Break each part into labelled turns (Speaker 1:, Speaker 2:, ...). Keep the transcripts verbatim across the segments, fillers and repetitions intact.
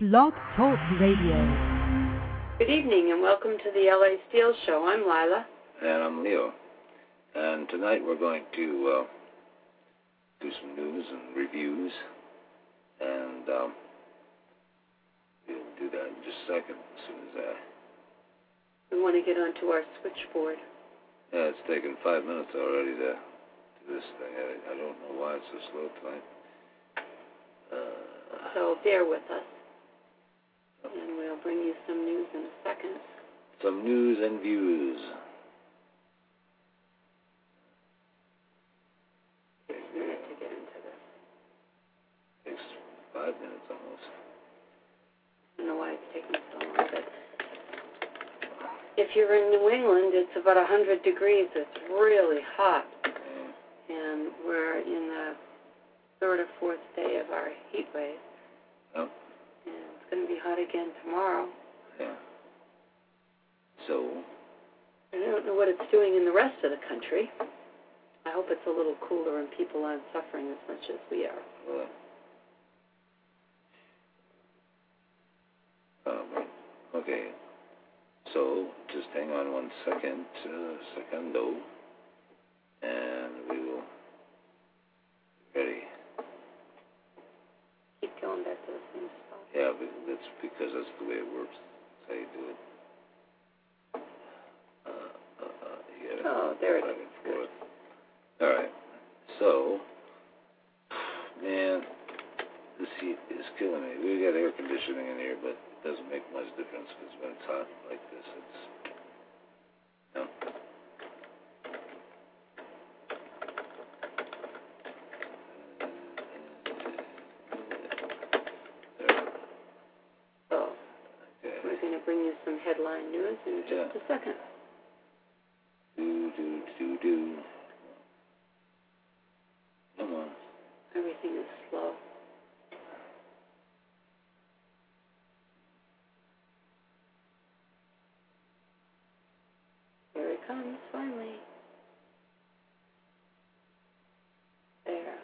Speaker 1: Blog Talk Radio.
Speaker 2: Good evening and welcome to the L A Steel Show. I'm Lila.
Speaker 3: And I'm Leo. And tonight we're going to uh, do some news and reviews. And um, we'll do that in just a second as soon as I...
Speaker 2: We want to get onto our switchboard.
Speaker 3: Yeah, it's taken five minutes already to do this thing. I, I don't know why it's so slow tonight. Uh,
Speaker 2: so bear with us. And we'll bring you some news in a second.
Speaker 3: Some news and views.
Speaker 2: Takes a minute to get into this.
Speaker 3: Takes five minutes almost.
Speaker 2: I don't know why it's taking so long, but if you're in New England, it's about one hundred degrees. It's really hot.
Speaker 3: Yeah.
Speaker 2: And we're in the third or fourth day of our heat wave.
Speaker 3: Oh.
Speaker 2: And it's going to be hot again tomorrow.
Speaker 3: Yeah. So?
Speaker 2: I don't know what it's doing in the rest of the country. I hope it's a little cooler and people aren't suffering as much as we are.
Speaker 3: Well, um, okay. So, just hang on one second, uh, secondo, and we will be ready.
Speaker 2: Keep going back to the same spot.
Speaker 3: Yeah, but that's because that's the way it works. That's how you do it. Uh, uh, uh, you gotta
Speaker 2: oh, there it
Speaker 3: back
Speaker 2: is.
Speaker 3: and forth. All right. So, man, this heat is killing me. We got air conditioning in here, but it doesn't make much difference because when it's hot like this, it's, you know.
Speaker 2: Bring you some headline news in just
Speaker 3: yeah.
Speaker 2: a second.
Speaker 3: Do, do, do, do. Come on.
Speaker 2: Everything is slow. Here it comes, finally. There.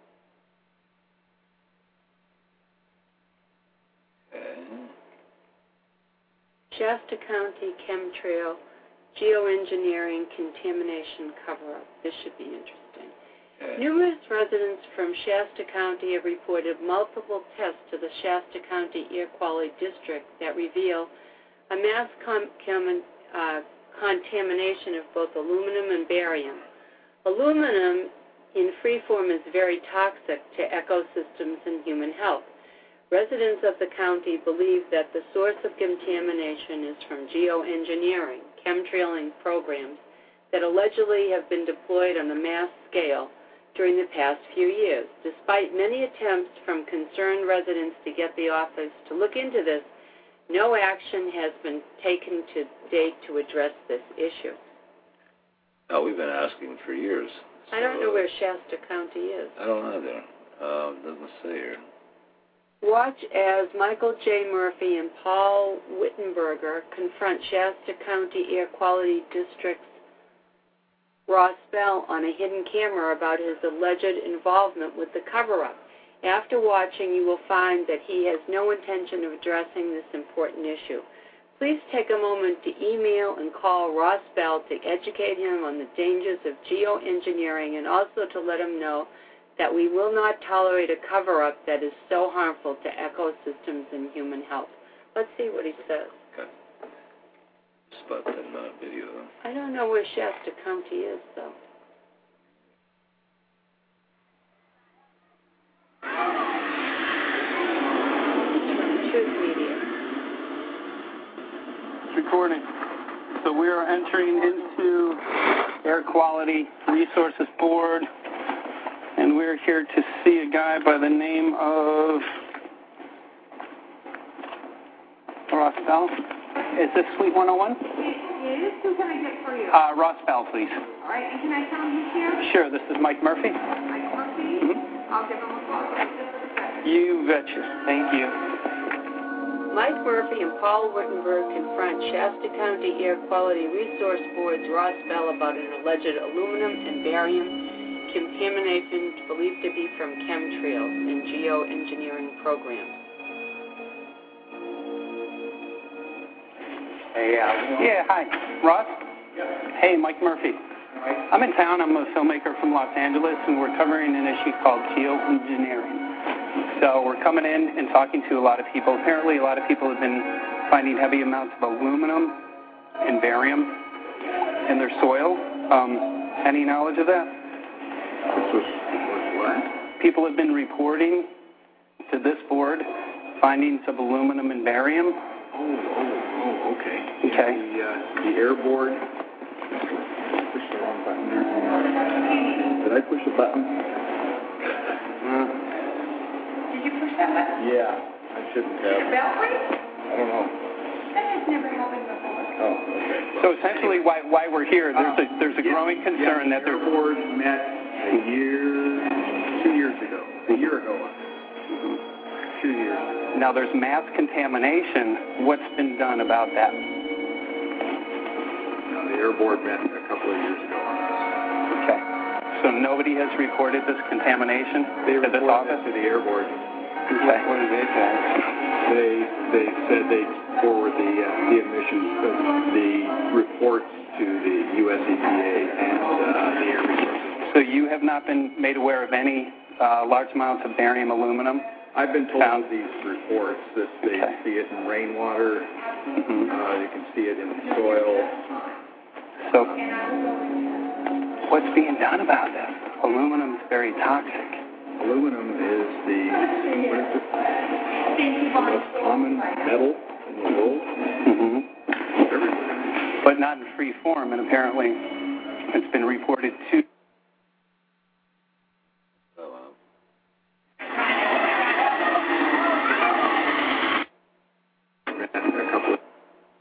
Speaker 2: Shasta County chemtrail geoengineering contamination cover-up. This should be interesting.
Speaker 3: Okay.
Speaker 2: Numerous residents from Shasta County have reported multiple tests to the Shasta County Air Quality District that reveal a mass com- com- uh, contamination of both aluminum and barium. Aluminum in free form is very toxic to ecosystems and human health. Residents of the county believe that the source of contamination is from geoengineering, chemtrailing programs that allegedly have been deployed on a mass scale during the past few years. Despite many attempts from concerned residents to get the office to look into this, no action has been taken to date to address this issue.
Speaker 3: Oh, we've been asking for years. So,
Speaker 2: I don't know where Shasta County is.
Speaker 3: I don't know there. Uh, it doesn't say here.
Speaker 2: Watch as Michael J. Murphy and Paul Wittenberger confront Shasta County Air Quality District's Ross Bell on a hidden camera about his alleged involvement with the cover-up. After watching, you will find that he has no intention of addressing this important issue. Please take a moment to email and call Ross Bell to educate him on the dangers of geoengineering and also to let him know that we will not tolerate a cover-up that is so harmful to ecosystems and human health. Let's see what he says.
Speaker 3: Okay. It's about a ten-minute video, though.
Speaker 2: I don't know where Shasta County is, though. Truth Media.
Speaker 4: It's recording. So we are entering into Air Quality Resources Board. And we're here to see a guy by the name of Ross Bell. Is this Suite one oh one?
Speaker 5: It is. Who can I get for you?
Speaker 4: Uh, Ross Bell, please.
Speaker 5: All right. And can I tell him who's here?
Speaker 4: Sure. This is Mike Murphy.
Speaker 5: Mike Murphy?
Speaker 4: Mm-hmm.
Speaker 5: I'll give him a call.
Speaker 4: You betcha. Thank you.
Speaker 2: Mike Murphy and Paul Wittenberg confront Shasta County Air Quality Resource Board's Ross Bell about an alleged aluminum and barium contamination believed to be from chemtrails and geoengineering programs.
Speaker 4: Hey, uh, yeah, hi. Ross? Hey, Mike Murphy. I'm in town. I'm a filmmaker from Los Angeles, and we're covering an issue called geoengineering. So we're coming in and talking to a lot of people. Apparently, a lot of people have been finding heavy amounts of aluminum and barium in their soil. Um, any knowledge of that?
Speaker 1: What?
Speaker 4: People have been reporting to this board findings of aluminum and barium.
Speaker 1: Oh, oh, oh, okay.
Speaker 4: Okay.
Speaker 1: Yeah, the, uh, the air board. Pushed the wrong button there. Did I push a button?
Speaker 4: Uh,
Speaker 5: Did you push that button?
Speaker 1: Yeah, I shouldn't
Speaker 5: Did your
Speaker 1: have.
Speaker 5: bell ring?
Speaker 1: I don't know.
Speaker 5: That has never happened before.
Speaker 1: Oh, okay.
Speaker 4: so essentially, why why we're here? There's a there's a
Speaker 1: Yeah,
Speaker 4: growing concern
Speaker 1: yeah,
Speaker 4: that
Speaker 1: the
Speaker 4: there's.
Speaker 1: air board met a year, two years ago. A year ago. Two years ago.
Speaker 4: Now there's mass contamination. What's been done about that?
Speaker 1: Now, the air board met a couple of years ago on this.
Speaker 4: Okay. So nobody has reported this contamination
Speaker 1: They
Speaker 4: to this
Speaker 1: reported
Speaker 4: office?
Speaker 1: it to the air board.
Speaker 4: Okay. What did they say?
Speaker 1: They they said they'd forward the uh, the emissions of the reports to the U S E P A and uh, the Air Resources.
Speaker 4: So you have not been made aware of any uh, large amounts of barium aluminum?
Speaker 1: I've been told
Speaker 4: Found.
Speaker 1: of these reports that they
Speaker 4: Okay.
Speaker 1: see it in rainwater,
Speaker 4: Mm-hmm.
Speaker 1: uh, you can see it in the soil.
Speaker 4: So what's being done about this? Aluminum is very toxic.
Speaker 1: Aluminum is the what is it? The most common metal in the world.
Speaker 4: Mm-hmm.
Speaker 1: Everywhere.
Speaker 4: But not in free form, and apparently it's been reported to.
Speaker 3: So, uh,
Speaker 1: A couple of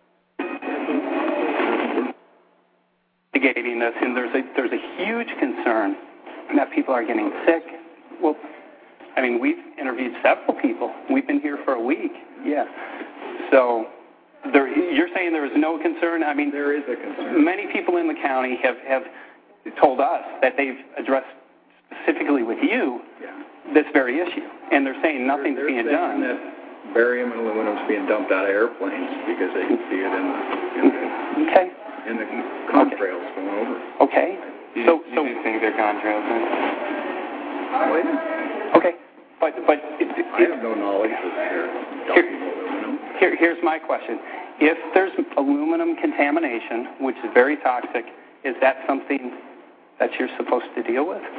Speaker 4: Investigating this, and there's a there's a huge concern that people are getting sick. Well, I mean, we've interviewed several people. We've been here for a week. Yeah. So, there, you're saying there is no concern? I mean,
Speaker 1: there is a concern.
Speaker 4: many people in the county have have told us that they've addressed specifically with you
Speaker 1: Yeah.
Speaker 4: this very issue, and they're saying nothing's
Speaker 1: they're, they're
Speaker 4: being
Speaker 1: saying
Speaker 4: done.
Speaker 1: that barium and aluminum is being dumped out of airplanes because they can see it in the in the,
Speaker 4: Okay.
Speaker 1: in the contrails going over.
Speaker 4: Okay. So so
Speaker 6: think they're contrails?
Speaker 1: Well, yeah.
Speaker 4: okay, but but it,
Speaker 1: I have no knowledge that they're dumping aluminum.
Speaker 4: Here, here's my question. If there's aluminum contamination, which is very toxic, is that something that you're supposed to deal with?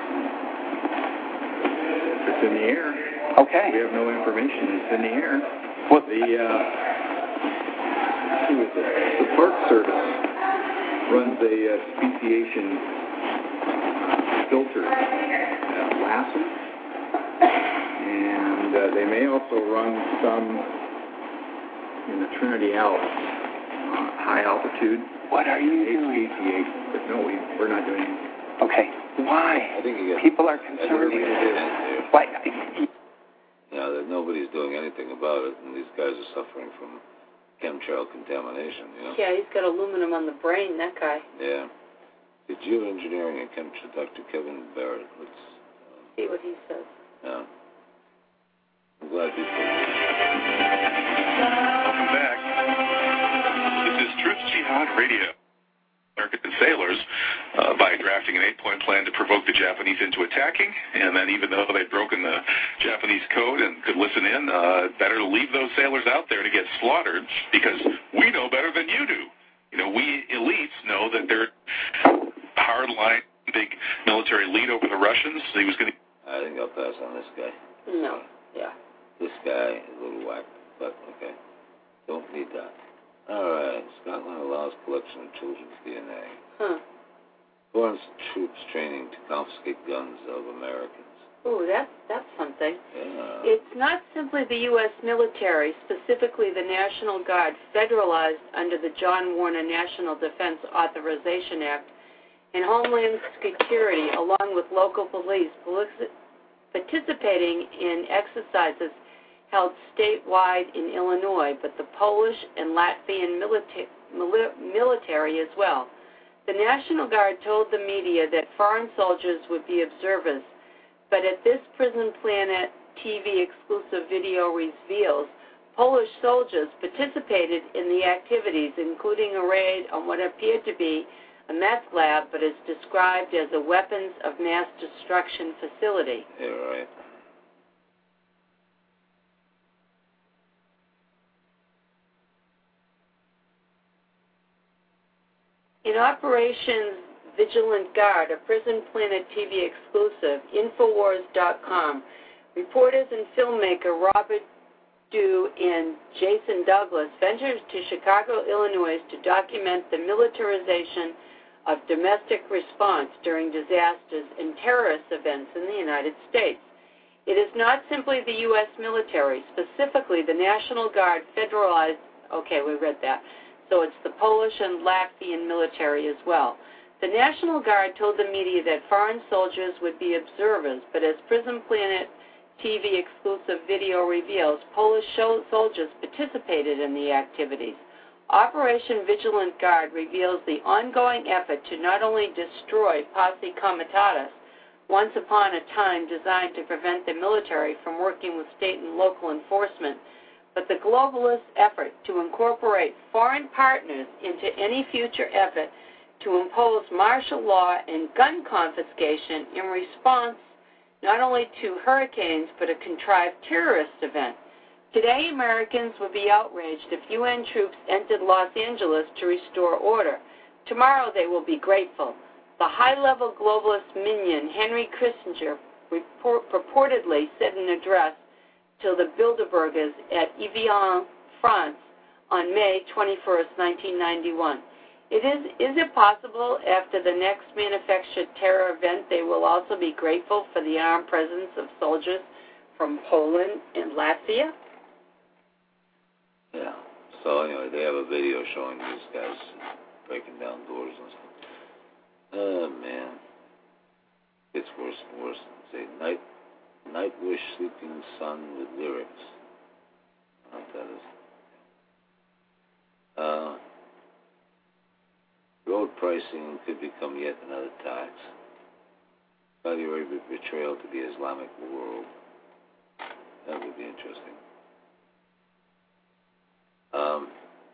Speaker 1: If it's in the air,
Speaker 4: Okay.
Speaker 1: we have no information. It's in the air.
Speaker 4: Well,
Speaker 1: The uh, who is it? The Park Service runs a uh, speciation filter at Lassen, and uh, they may also run some in the Trinity Alps, uh, high altitude.
Speaker 4: what are you doing?
Speaker 1: H P T H, but no, we we're not doing anything.
Speaker 4: Okay. Why?
Speaker 3: I think you got.
Speaker 4: People are
Speaker 3: I think
Speaker 4: concerned.
Speaker 3: you did answer.
Speaker 4: Why?
Speaker 3: You know, that nobody's doing anything about it, and these guys are suffering from chemtrail contamination, you know?
Speaker 2: Yeah, he's got aluminum on the brain, that guy.
Speaker 3: Yeah. The geoengineering and chemistry, Doctor Kevin Barrett. Let's uh,
Speaker 2: See what he says.
Speaker 3: yeah. I'm glad you said
Speaker 7: Welcome back. This is Truth Jihad Radio. American sailors, uh, by drafting an eight-point plan to provoke the Japanese into attacking, and then even though they'd broken the Japanese code and could listen in, uh, better to leave those sailors out there to get slaughtered because we know better than you do. You know, we elites know that they're hard-line, big military lead over the Russians. So he was going to.
Speaker 3: I think I'll pass on this guy.
Speaker 2: No. Yeah.
Speaker 3: This guy is a little whack, but okay. Don't need that. All right. Scotland allows collection of children's D N A.
Speaker 2: Huh.
Speaker 3: Foreign troops training to confiscate guns of Americans.
Speaker 2: Ooh, that's, that's something.
Speaker 3: Yeah.
Speaker 2: It's not simply the U S military, specifically the National Guard, federalized under the John Warner National Defense Authorization Act, and Homeland Security, along with local police, police participating in exercises held statewide in Illinois, but the Polish and Latvian milita- mili- military as well. The National Guard told the media that foreign soldiers would be observers, but at this Prison Planet T V exclusive video reveals Polish soldiers participated in the activities, including a raid on what appeared to be a meth lab, but is described as a weapons of mass destruction facility.
Speaker 3: Yeah, right.
Speaker 2: In Operation Vigilant Guard, a Prison Planet T V exclusive, Infowars dot com, reporters and filmmaker Robert Dew and Jason Douglas ventured to Chicago, Illinois to document the militarization of domestic response during disasters and terrorist events in the United States. It is not simply the U S military, specifically the National Guard federalized, okay, we read that, so it's the Polish and Latvian military as well. The National Guard told the media that foreign soldiers would be observers, but as Prison Planet T V exclusive video reveals, Polish soldiers participated in the activities. Operation Vigilant Guard reveals the ongoing effort to not only destroy Posse Comitatus, once upon a time designed to prevent the military from working with state and local enforcement, but the globalist effort to incorporate foreign partners into any future effort to impose martial law and gun confiscation in response not only to hurricanes but a contrived terrorist event. Today, Americans would be outraged if U N troops entered Los Angeles to restore order. Tomorrow, they will be grateful. The high-level globalist minion, Henry Kissinger, report, purportedly said in an address to the Bilderbergers at Evian, France, on May twenty-first, nineteen ninety-one. It is, is it possible after the next manufactured terror event they will also be grateful for the armed presence of soldiers from Poland and Latvia?
Speaker 3: Yeah. So anyway, they have a video showing these guys breaking down doors and stuff. Oh, man. It's worse and worse. Say, night, night wish sleeping sun with lyrics. I don't know what that is. Uh, road pricing could become yet another tax. Saudi Arabia betrayal to the Islamic world. That would be interesting. Um,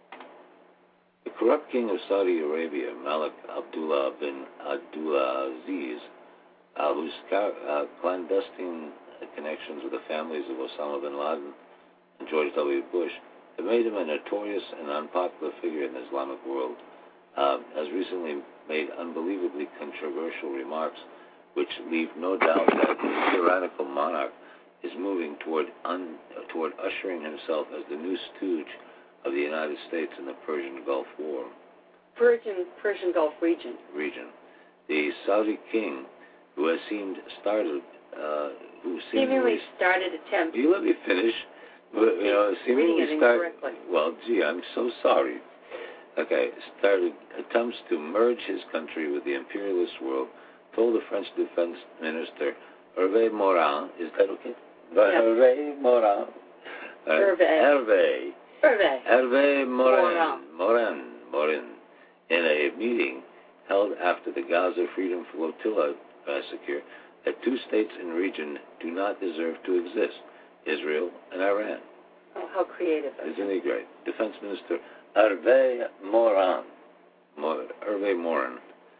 Speaker 3: the corrupt king of Saudi Arabia, Malik Abdullah bin Abdullah Aziz, uh, whose uh, clandestine connections with the families of Osama bin Laden and George W. Bush have made him a notorious and unpopular figure in the Islamic world, uh, has recently made unbelievably controversial remarks which leave no doubt that the tyrannical monarch is moving toward, un, toward ushering himself as the new stooge of the United States in the Persian Gulf War.
Speaker 2: Persian, Persian Gulf region.
Speaker 3: Region. The Saudi king, who has seemed started, uh, who seemingly
Speaker 2: started attempts.
Speaker 3: You let me finish. You know, seemingly started. Well, gee, I'm so sorry. Okay, started attempts to merge his country with the imperialist world. Told the French Defense Minister Hervé Morin, is that okay? But
Speaker 2: yes.
Speaker 3: Hervé Morin. Uh,
Speaker 2: Hervé.
Speaker 3: Hervé.
Speaker 2: Hervé.
Speaker 3: Hervé Morin. Morin. Morin. In a meeting held after the Gaza Freedom Flotilla massacre, that two states in the region do not deserve to exist, Israel and Iran.
Speaker 2: Oh, how creative.
Speaker 3: Isn't he great? Defense Minister Hervé Morin. Mor- Hervé Morin.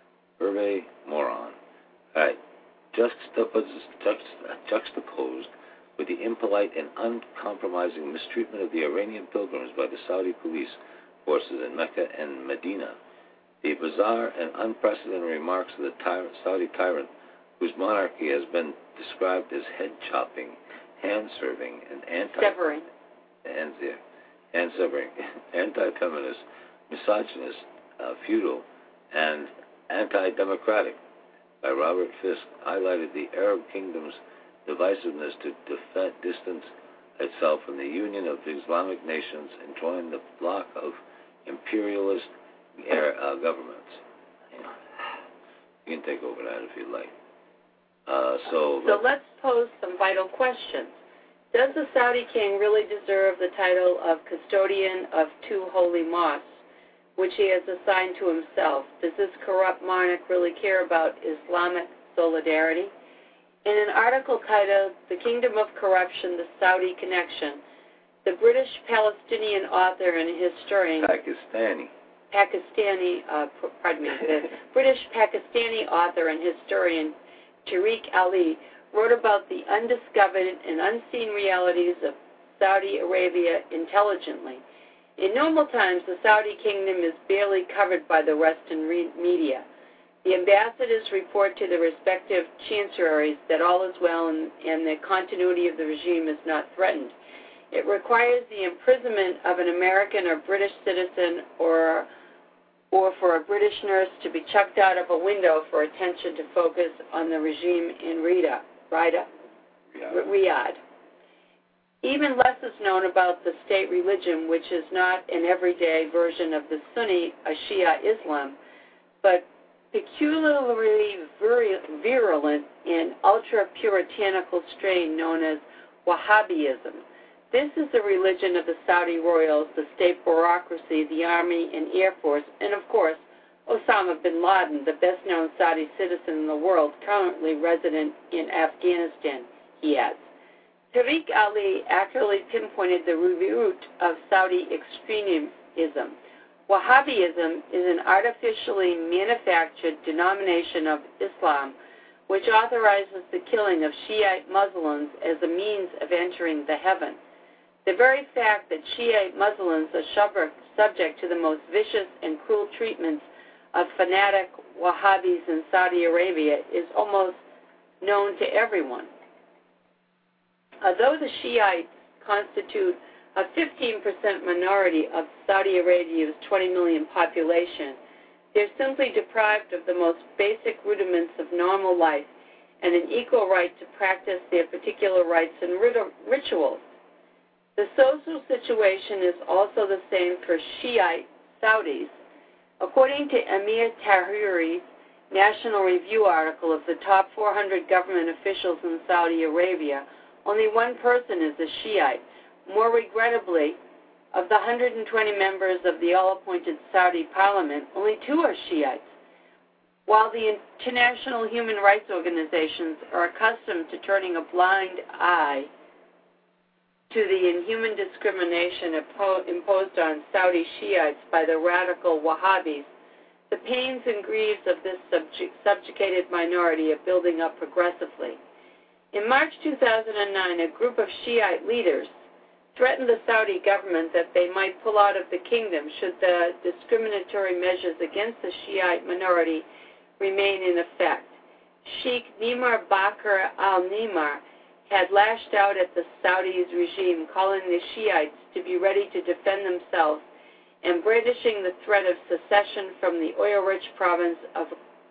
Speaker 3: Hervé Morin. All right. Juxtaposed, juxtaposed with the impolite and uncompromising mistreatment of the Iranian pilgrims by the Saudi police forces in Mecca and Medina, the bizarre and unprecedented remarks of the tyrant, Saudi tyrant, whose monarchy has been described as head-chopping, hand-serving, and anti...
Speaker 2: Severing.
Speaker 3: And, yeah, hand-severing, anti-feminist, misogynist, uh, feudal, and anti-democratic, by Robert Fisk, highlighted the Arab kingdom's divisiveness to defend, distance itself from the union of Islamic nations and join the bloc of imperialist uh, governments. You know, you can take over that if you'd like. Uh, so,
Speaker 2: so let's pose some vital questions. Does the Saudi king really deserve the title of custodian of two holy mosques, which he has assigned to himself? Does this corrupt monarch really care about Islamic solidarity? In an article titled The Kingdom of Corruption, the Saudi Connection, The British Palestinian author and historian
Speaker 3: Pakistani.
Speaker 2: Pakistani, uh, pardon me, the British Pakistani author and historian Tariq Ali wrote about the undiscovered and unseen realities of Saudi Arabia intelligently. In normal times, the Saudi kingdom is barely covered by the Western re- media. The ambassadors report to the respective chancelleries that all is well and, and the continuity of the regime is not threatened. It requires the imprisonment of an American or British citizen or or for a British nurse to be chucked out of a window for attention to focus on the regime in Riyadh. Riyadh.
Speaker 3: Riyadh.
Speaker 2: Riyadh. Even less is known about the state religion, which is not an everyday version of the Sunni, a Shia Islam, but peculiarly virulent and ultra-puritanical strain known as Wahhabism. This is the religion of the Saudi royals, the state bureaucracy, the army and air force, and of course, Osama bin Laden, the best-known Saudi citizen in the world, currently resident in Afghanistan, he adds. Tariq Ali accurately pinpointed the root of Saudi extremism. Wahhabism is an artificially manufactured denomination of Islam which authorizes the killing of Shiite Muslims as a means of entering the heaven. The very fact that Shiite Muslims are subject to the most vicious and cruel treatments of fanatic Wahhabis in Saudi Arabia is almost known to everyone. Although the Shiites constitute a fifteen percent minority of Saudi Arabia's twenty million population, they're simply deprived of the most basic rudiments of normal life and an equal right to practice their particular rites and rit- rituals. The social situation is also the same for Shiite Saudis. According to Amir Tahiri's National Review article of the top four hundred government officials in Saudi Arabia, only one person is a Shiite. More regrettably, of the one hundred twenty members of the all-appointed Saudi parliament, only two are Shiites. While the international human rights organizations are accustomed to turning a blind eye to the inhuman discrimination imposed on Saudi Shiites by the radical Wahhabis, the pains and griefs of this subject, subjugated minority are building up progressively. In March two thousand nine, a group of Shiite leaders threatened the Saudi government that they might pull out of the kingdom should the discriminatory measures against the Shiite minority remain in effect. Sheikh Nimar Bakr al-Nimar had lashed out at the Saudis' regime, calling the Shiites to be ready to defend themselves and brandishing the threat of secession from the oil-rich province of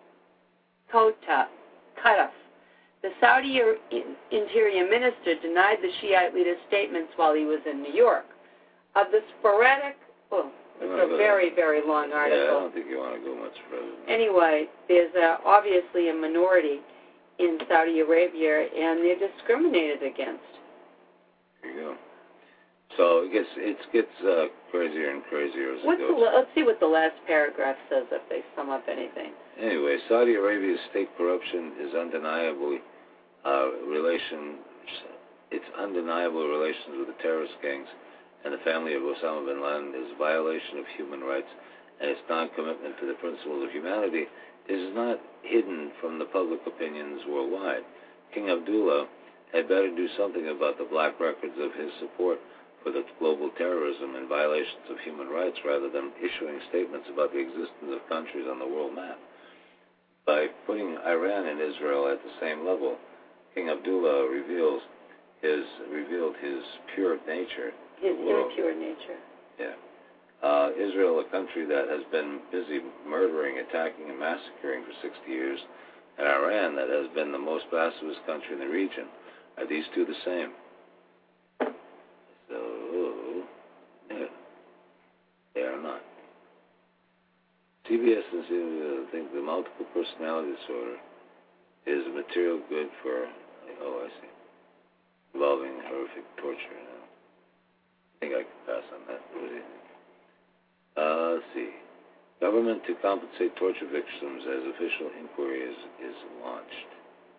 Speaker 2: Kota, Qadaf. The Saudi Interior Minister denied the Shiite leader's statements while he was in New York. Of the sporadic, oh, it's a very, very long article.
Speaker 3: Yeah, I don't think you want to go much further.
Speaker 2: Anyway, there's uh, obviously a minority in Saudi Arabia, and they're discriminated against.
Speaker 3: There you go. So it gets it gets uh, crazier and crazier as
Speaker 2: What's
Speaker 3: it goes.
Speaker 2: The, let's see what the last paragraph says if they sum up anything.
Speaker 3: Anyway, Saudi Arabia's state corruption is undeniably uh, relation. Its undeniable relations with the terrorist gangs and the family of Osama bin Laden is a violation of human rights, and its non-commitment to the principles of humanity is not hidden from the public opinions worldwide. King Abdullah had better do something about the black records of his support for the global terrorism and violations of human rights rather than issuing statements about the existence of countries on the world map. By putting Iran and Israel at the same level, King Abdullah reveals his revealed his pure nature.
Speaker 2: His impure nature.
Speaker 3: Yeah. Uh, Israel, a country that has been busy murdering, attacking, and massacring for sixty years, and Iran, that has been the most pacifist country in the region. Are these two the same? So, yeah, they are not. C B S and C B S think the multiple personality disorder is a material good for, oh, I see, involving horrific torture. You know. I think I can pass on that. What do you think? Uh, let's see. Government to compensate torture victims as official inquiry is, is launched.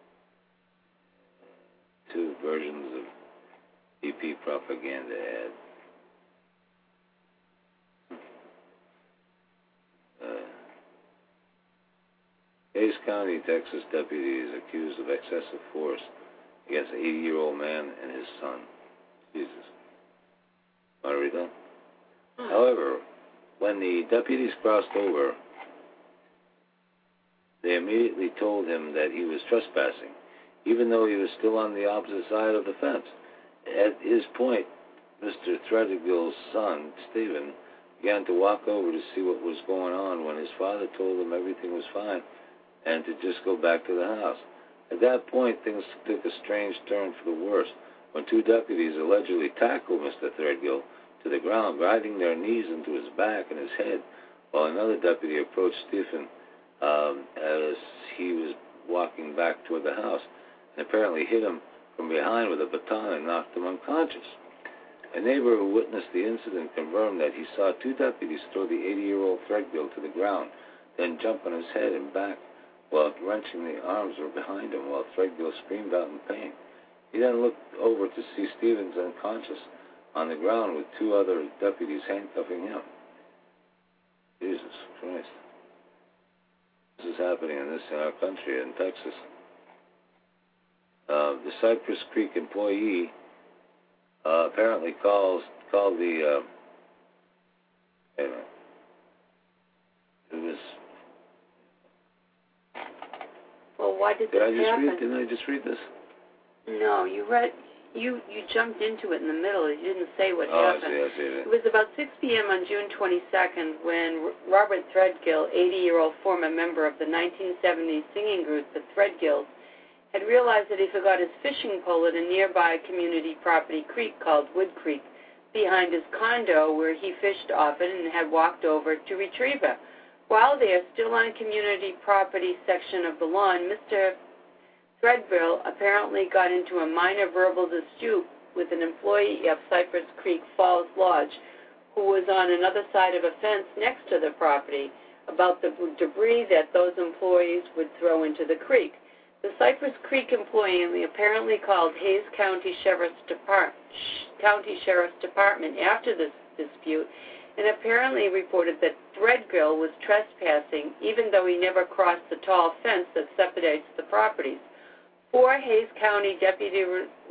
Speaker 3: Two versions of E P propaganda ad. Hays County, Texas deputy is accused of excessive force against an eighty-year-old man and his son. Jesus. Want to read that? However, when the deputies crossed over, they immediately told him that he was trespassing, even though he was still on the opposite side of the fence. At his point, Mister Threadgill's son, Stephen, began to walk over to see what was going on when his father told him everything was fine and to just go back to the house. At that point, things took a strange turn for the worse when two deputies allegedly tackled Mister Threadgill to the ground, grinding their knees into his back and his head, while another deputy approached Stephen um, as he was walking back toward the house and apparently hit him from behind with a baton and knocked him unconscious. A neighbor who witnessed the incident confirmed that he saw two deputies throw the eighty-year-old Threadgill to the ground, then jump on his head and back while wrenching the arms were behind him while Threadgill screamed out in pain. He then looked over to see Stevens unconscious on the ground with two other deputies handcuffing him. Jesus Christ. This is happening in this in our country, in Texas. Uh, the Cypress Creek employee uh, apparently calls called the. Uh, wait a minute. It was.
Speaker 2: Well, why did,
Speaker 3: Did
Speaker 2: this
Speaker 3: I just
Speaker 2: happen?
Speaker 3: read? Didn't I just read this?
Speaker 2: No, you read. You you jumped into it in the middle. You didn't say what
Speaker 3: oh,
Speaker 2: happened.
Speaker 3: I see. I see.
Speaker 2: It was about six p.m. on June twenty-second when Robert Threadgill, eighty-year-old former member of the nineteen seventies singing group, the Threadgills, had realized that he forgot his fishing pole at a nearby community property creek called Wood Creek behind his condo where he fished often and had walked over to retrieve it. While there, still on community property section of the lawn, Mister Threadgill apparently got into a minor verbal dispute with an employee of Cypress Creek Falls Lodge who was on another side of a fence next to the property about the debris that those employees would throw into the creek. The Cypress Creek employee apparently called Hays County Sheriff's, Depart- County Sheriff's Department after this dispute and apparently reported that Threadgill was trespassing even though he never crossed the tall fence that separates the properties. Four Hays County deputies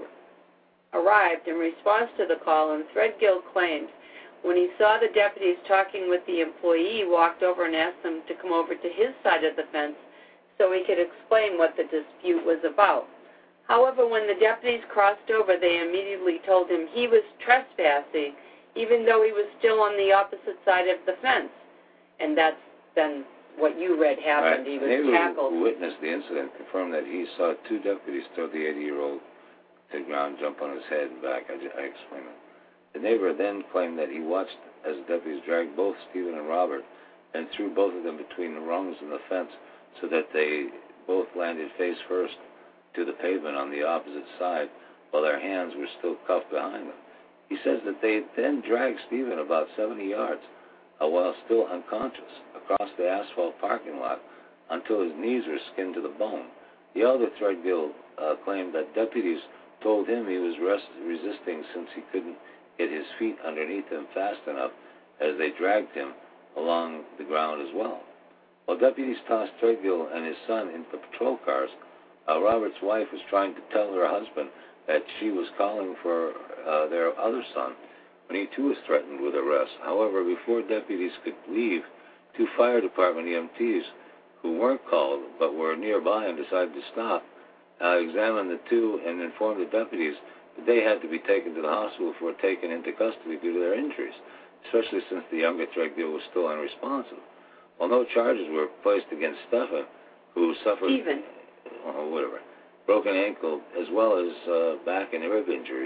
Speaker 2: arrived in response to the call, and Threadgill claimed when he saw the deputies talking with the employee, he walked over and asked them to come over to his side of the fence so he could explain what the dispute was about. However, when the deputies crossed over, they immediately told him he was trespassing, even though he was still on the opposite side of the fence. And that's then what you read happened.
Speaker 3: Right.
Speaker 2: He was
Speaker 3: the neighbor
Speaker 2: tackled.
Speaker 3: who witnessed the incident confirmed that he saw two deputies throw the eighty-year-old to the ground, jump on his head and back. I, I explained it. The neighbor then claimed that he watched as the deputies dragged both Stephen and Robert and threw both of them between the rungs in the fence so that they both landed face first to the pavement on the opposite side while their hands were still cuffed behind them. He says that they then dragged Stephen about seventy yards uh, while still unconscious across the asphalt parking lot until his knees were skinned to the bone. The elder Threadgill uh, claimed that deputies told him he was rest- resisting since he couldn't get his feet underneath him fast enough as they dragged him along the ground as well. While deputies tossed Threadgill and his son into patrol cars, uh, Robert's wife was trying to tell her husband that she was calling for uh, their other son when he too was threatened with arrest. However, before deputies could leave, two fire department E M Ts who weren't called but were nearby and decided to stop, uh, examined the two and informed the deputies that they had to be taken to the hospital before taken into custody due to their injuries, especially since the younger Threadgill was still unresponsive. While no charges were placed against Stephen, who suffered
Speaker 2: Stephen.
Speaker 3: Uh, whatever, broken ankle as well as uh, back and rib injuries,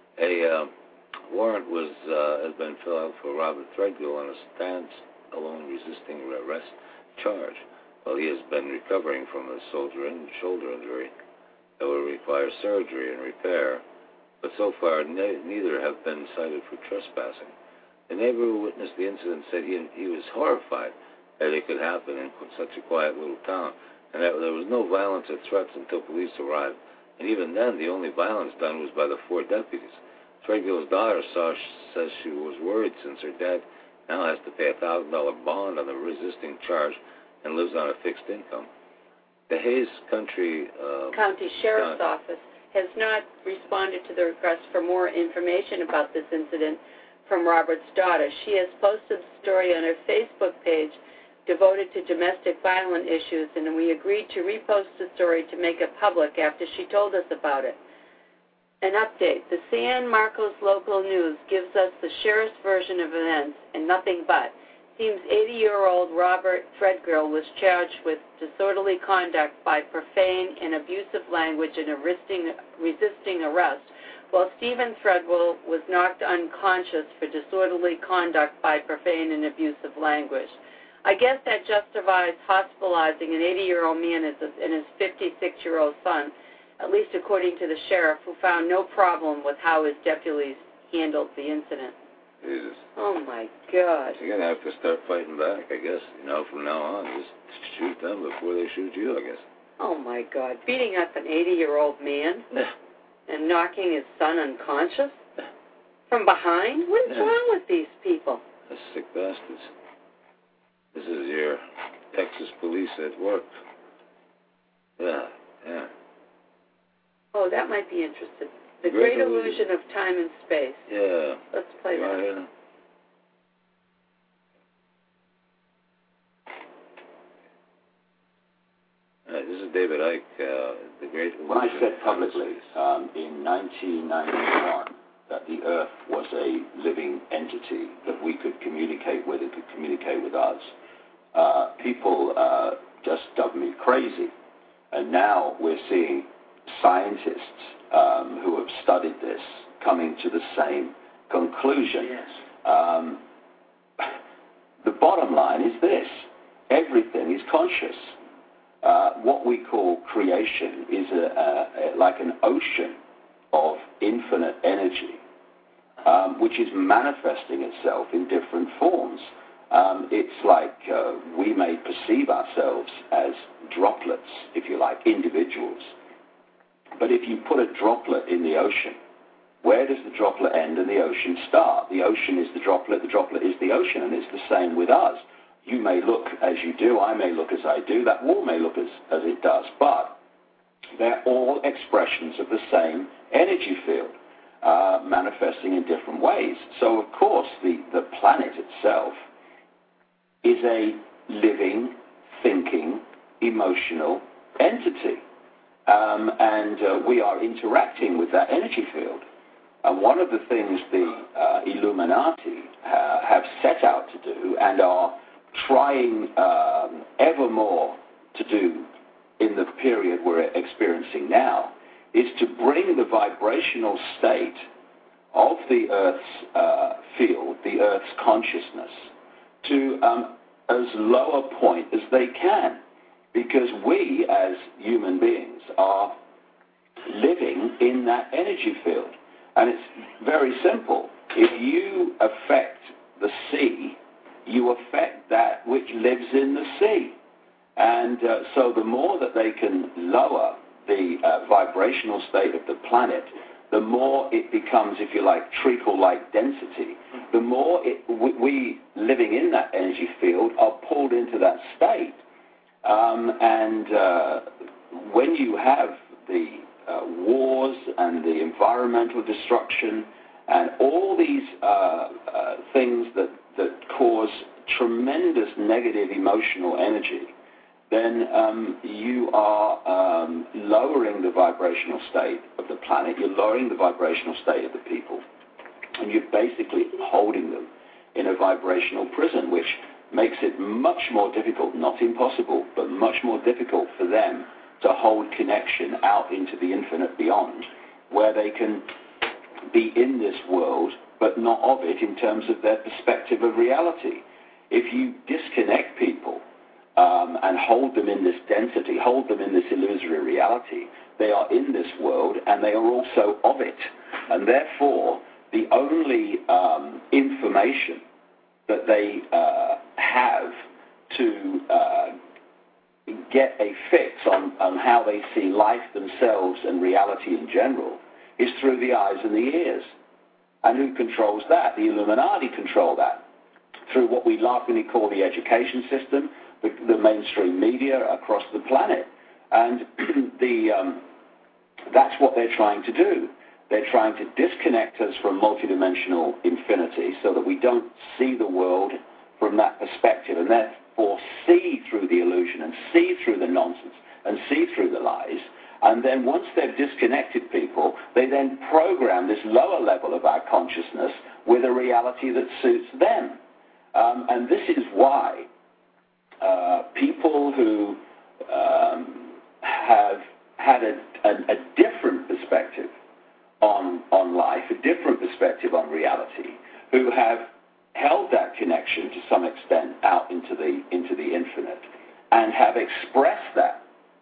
Speaker 3: a uh, warrant was uh, has been filed for Robert Threadgill on a stand-alone resisting arrest charge. Well, he has been recovering from a shoulder, in, shoulder injury that will require surgery and repair, but so far ne- neither have been cited for trespassing. The neighbor who witnessed the incident said he, he was horrified that it could happen in such a quiet little town, and that there was no violence or threats until police arrived. And even then, the only violence done was by the four deputies. Threadgill's daughter saw, says she was worried since her dad now has to pay a one thousand dollars bond on the resisting charge and lives on a fixed income. the Hayes Country uh,
Speaker 2: County Sheriff's
Speaker 3: uh,
Speaker 2: Office has not responded to the request for more information about this incident from Robert's daughter. She has posted a story on her Facebook page devoted to domestic violence issues, and we agreed to repost the story to make it public after she told us about it. An update. The San Marcos Local News gives us the sheriff's version of events and nothing but. Seems eighty-year-old Robert Threadgill was charged with disorderly conduct by profane and abusive language and resisting, resisting arrest, while Stephen Threadgill was knocked unconscious for disorderly conduct by profane and abusive language. I guess that justifies hospitalizing an eighty-year-old man and his fifty-six-year-old son, at least according to the sheriff, who found no problem with how his deputies handled the incident.
Speaker 3: Jesus.
Speaker 2: Oh, my God.
Speaker 3: You're going to have to start fighting back, I guess. You know, from now on, just shoot them before they shoot you, I guess.
Speaker 2: Oh, my God. Beating up an eighty-year-old man
Speaker 3: Yeah.
Speaker 2: and knocking his son unconscious? From behind? What is
Speaker 3: Yeah.
Speaker 2: wrong with these people?
Speaker 3: Those sick bastards. This is your Texas police at work. Yeah, yeah.
Speaker 2: Oh, that might be interesting. The
Speaker 3: Great
Speaker 2: Great
Speaker 3: Illusion.
Speaker 2: Illusion of Time and Space.
Speaker 3: Yeah.
Speaker 2: Let's play
Speaker 3: You
Speaker 2: that.
Speaker 3: wanna hear them? All right, this is David Icke, uh, The Great Illusion.
Speaker 6: When I said publicly um, in nineteen ninety-one that the Earth was a living entity that we could communicate with, it could communicate with us, uh, people uh, just dubbed me crazy. And now we're seeing scientists um, who have studied this coming to the same conclusion.
Speaker 4: Yes.
Speaker 6: Um, the bottom line is this: everything is conscious. Uh, what we call creation is a, a, a, like an ocean of infinite energy, um, which is manifesting itself in different forms. Um, it's like uh, we may perceive ourselves as droplets, if you like, individuals. But if you put a droplet in the ocean, where does the droplet end and the ocean start? The ocean is the droplet, the droplet is the ocean, and it's the same with us. You may look as you do, I may look as I do, that wall may look as, as it does, but they're all expressions of the same energy field, uh, manifesting in different ways. So, of course, the, the planet itself is a living, thinking, emotional entity. Um, and uh, we are interacting with that energy field. And one of the things the uh, Illuminati uh, have set out to do and are trying um, ever more to do in the period we're experiencing now is to bring the vibrational state of the Earth's uh, field, the Earth's consciousness, to um, as low a point as they can. Because we, as human beings, are living in that energy field. And it's very simple. If you affect the sea, you affect that which lives in the sea. And uh, so the more that they can lower the uh, vibrational state of the planet, the more it becomes, if you like, treacle-like density. The more it, we, we, living in that energy field, are pulled into that state. Um, and uh, when you have the uh, wars and the environmental destruction and all these uh, uh, things that, that cause tremendous negative emotional energy, then um, you are um, lowering the vibrational state of the planet, you're lowering the vibrational state of the people, and you're basically holding them in a vibrational prison, which makes it much more difficult, not impossible, but much more difficult for them to hold connection out into the infinite beyond, where they can be in this world, but not of it in terms of their perspective of reality. If you disconnect people um, and hold them in this density, hold them in this illusory reality, they are in this world and they are also of it. And therefore, the only um, information that they uh, have to uh, get a fix on, on how they see life themselves and reality in general is through the eyes and the ears. And who controls that? The Illuminati control that through what we laughingly call the education system, the, the mainstream media across the planet. And the um, that's what they're trying to do. They're trying to disconnect us from multidimensional infinity so that we don't see the world from that perspective and therefore see through the illusion and see through the nonsense and see through the lies. And then once they've disconnected people, they then program this lower level of our consciousness with a reality that suits them. Um, and this is why uh, people who um, have had a, a, a different perspective on, on life, a different perspective on reality, who have held that connection to some extent out into the, into the infinite and have expressed that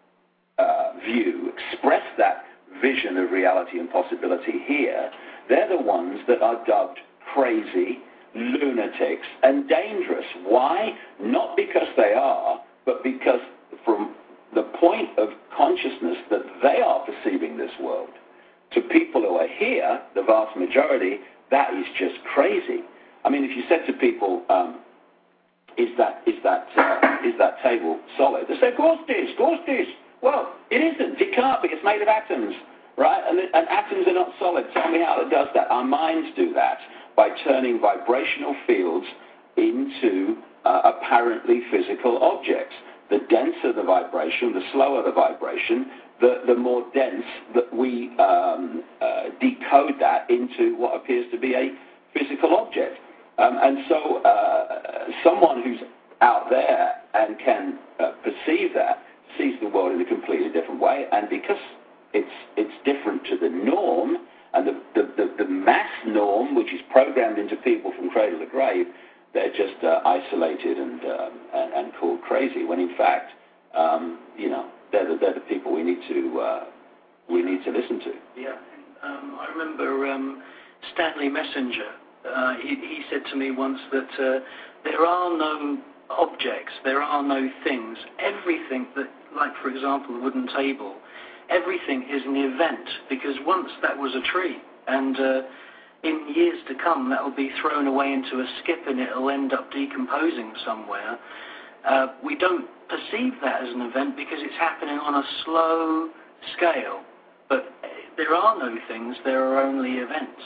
Speaker 6: uh, view, expressed that vision of reality and possibility here, they're the ones that are dubbed crazy, lunatics, and dangerous. Why? Not because they are, but because from the point of consciousness that they are perceiving this world, to people who are here, the vast majority, that is just crazy. I mean, if you said to people, um, is that is that uh, is that table solid? They say, of course it is, of course it is. Well, it isn't. It can't be. It's made of atoms, right? And, and atoms are not solid. Tell me how it does that. Our minds do that by turning vibrational fields into uh, apparently physical objects. The denser the vibration, the slower the vibration, the, the more dense that we um, uh, decode that into what appears to be a physical object. Um, and so uh, someone who's out there and can uh, perceive that sees the world in a completely different way. And because it's, it's different to the norm, and the, the, the, the mass norm, which is programmed into people from cradle to grave, they're just uh, isolated and, um, and and called crazy. When in fact, um, you know, they're the, they're the people we need to uh, we need to listen to.
Speaker 8: Yeah, um, I remember um, Stanley Messenger. Uh, he, he said to me once that uh, there are no objects, there are no things. Everything that, like for example, the wooden table, everything is an event, because once that was a tree, and uh, in years to come that will be thrown away into a skip and it will end up decomposing somewhere. Uh, we don't perceive that as an event because it's happening on a slow scale. But there are no things, there are only events.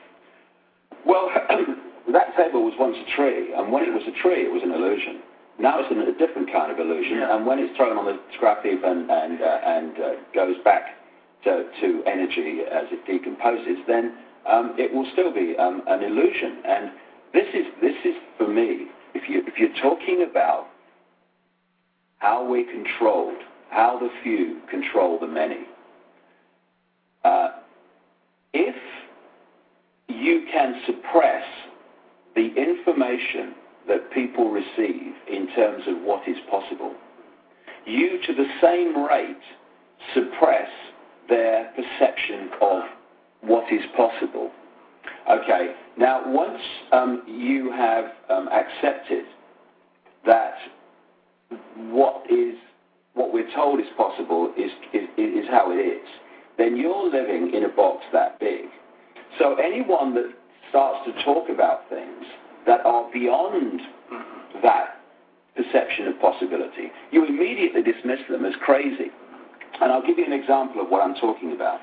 Speaker 6: Well, that table was once a tree, and when it was a tree, it was an illusion. Now it's a different kind of illusion,
Speaker 8: yeah.
Speaker 6: And when it's thrown on the scrap heap and, and, uh, and uh, goes back to, to energy as it decomposes, then Um, it will still be um, an illusion. And this is, this is for me, if, you, if you're talking about how we're controlled, how the few control the many, uh, if you can suppress the information that people receive in terms of what is possible, you, to the same rate, suppress their perception of what is possible. Okay, now once um, you have um, accepted that what is what we're told is possible is, is, is how it is, then you're living in a box that big. So anyone that starts to talk about things that are beyond that perception of possibility, you immediately dismiss them as crazy. And I'll give you an example of what I'm talking about.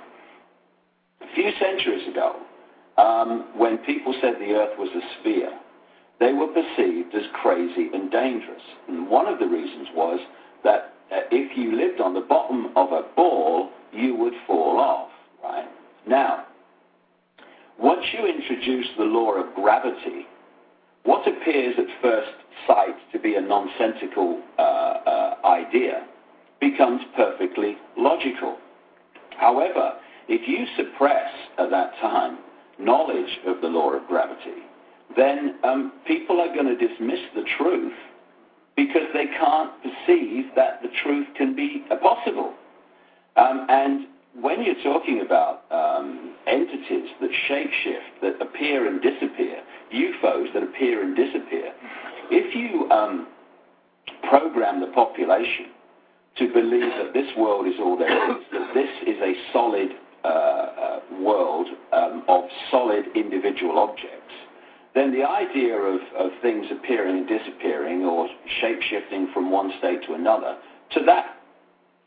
Speaker 6: A few centuries ago, um, when people said the Earth was a sphere, they were perceived as crazy and dangerous. And one of the reasons was that uh, if you lived on the bottom of a ball, you would fall off, right? Now, once you introduce the law of gravity, what appears at first sight to be a nonsensical uh, uh, idea becomes perfectly logical. However, if you suppress at that time knowledge of the law of gravity, then um, people are going to dismiss the truth because they can't perceive that the truth can be possible. Um, and when you're talking about um, entities that shapeshift, that appear and disappear, U F Os that appear and disappear, if you um, program the population to believe that this world is all there is, that this is a solid uh, uh, world um, of solid individual objects, then the idea of, of things appearing and disappearing or shape-shifting from one state to another, to that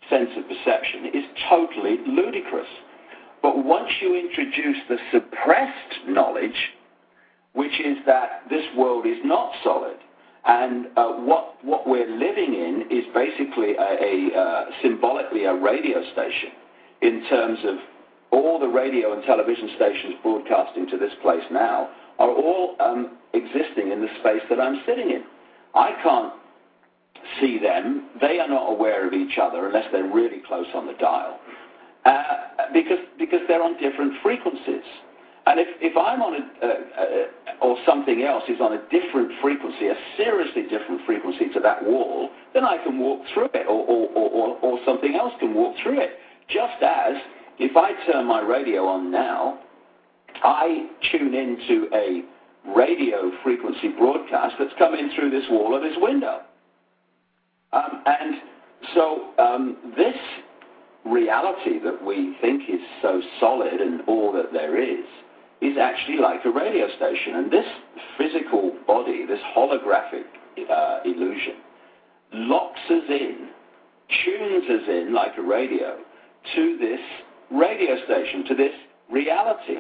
Speaker 6: sense of perception is totally ludicrous. But once you introduce the suppressed knowledge, which is that this world is not solid, and uh, what what we're living in is basically a, a uh, symbolically a radio station in terms of all the radio and television stations broadcasting to this place now are all um, existing in the space that I'm sitting in. I can't see them. They are not aware of each other unless they're really close on the dial, uh, because because they're on different frequencies. And if, if I'm on a, uh, uh, or something else is on a different frequency, a seriously different frequency to that wall, then I can walk through it, or, or, or, or something else can walk through it. Just as if I turn my radio on now, I tune into a radio frequency broadcast that's coming through this wall or this window. Um, and so um, this reality that we think is so solid and all that there is, is actually like a radio station. And this physical body, this holographic uh, illusion, locks us in, tunes us in like a radio to this radio station, to this reality.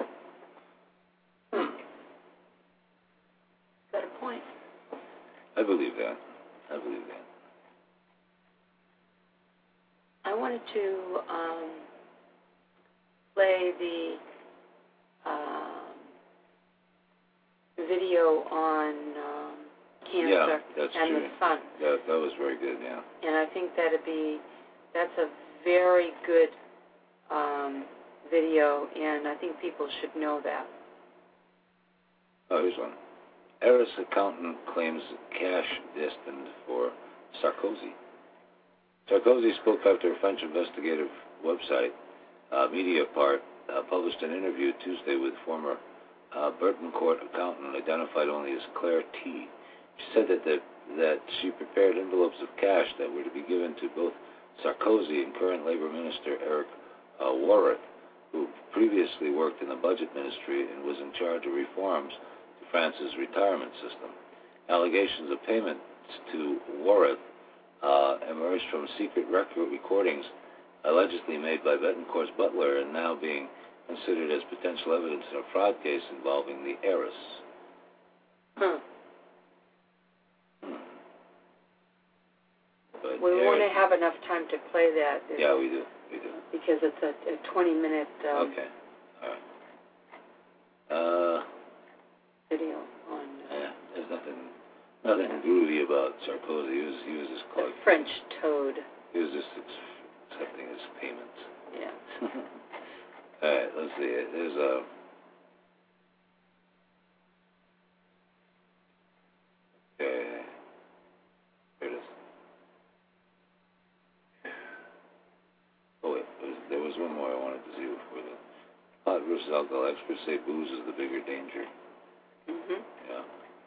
Speaker 2: Hmm. Got a point.
Speaker 3: I believe that. I believe that.
Speaker 2: I wanted to um, play the uh, video on um, cancer
Speaker 3: yeah, that's
Speaker 2: and
Speaker 3: true.
Speaker 2: the sun.
Speaker 3: Yeah, that was very good, yeah.
Speaker 2: And I think that'd be, that's a very good um, video, and I think people should know that.
Speaker 3: Oh, here's one. Eris accountant claims cash destined for Sarkozy. Sarkozy spoke after a French investigative website, uh, Mediapart, uh, published an interview Tuesday with former uh, Burton Court accountant identified only as Claire T. She said that, the, that she prepared envelopes of cash that were to be given to both Sarkozy and current Labor Minister Eric uh, Woerth, who previously worked in the budget ministry and was in charge of reforms to France's retirement system. Allegations of payments to Woerth uh, emerged from secret record recordings allegedly made by Betancourt's butler and now being considered as potential evidence in a fraud case involving the heiress.
Speaker 2: Huh.
Speaker 3: Hmm. But
Speaker 2: We
Speaker 3: yeah,
Speaker 2: want to have enough time to play that.
Speaker 3: Yeah, we do. We do.
Speaker 2: Because it's a, a twenty-minute um,
Speaker 3: okay. All right. Uh,
Speaker 2: video on... Uh,
Speaker 3: yeah, there's nothing, nothing yeah. groovy about Sarkozy. He was, he was just
Speaker 2: the
Speaker 3: called...
Speaker 2: French toad.
Speaker 3: He was just accepting his payments.
Speaker 2: Yeah.
Speaker 3: All right, let's see. There's a... Okay. Here it is. Oh, wait. There was, there was one more I wanted to see before that. Pot versus alcohol. Experts say booze is the bigger danger.
Speaker 2: Mm-hmm.
Speaker 3: Yeah.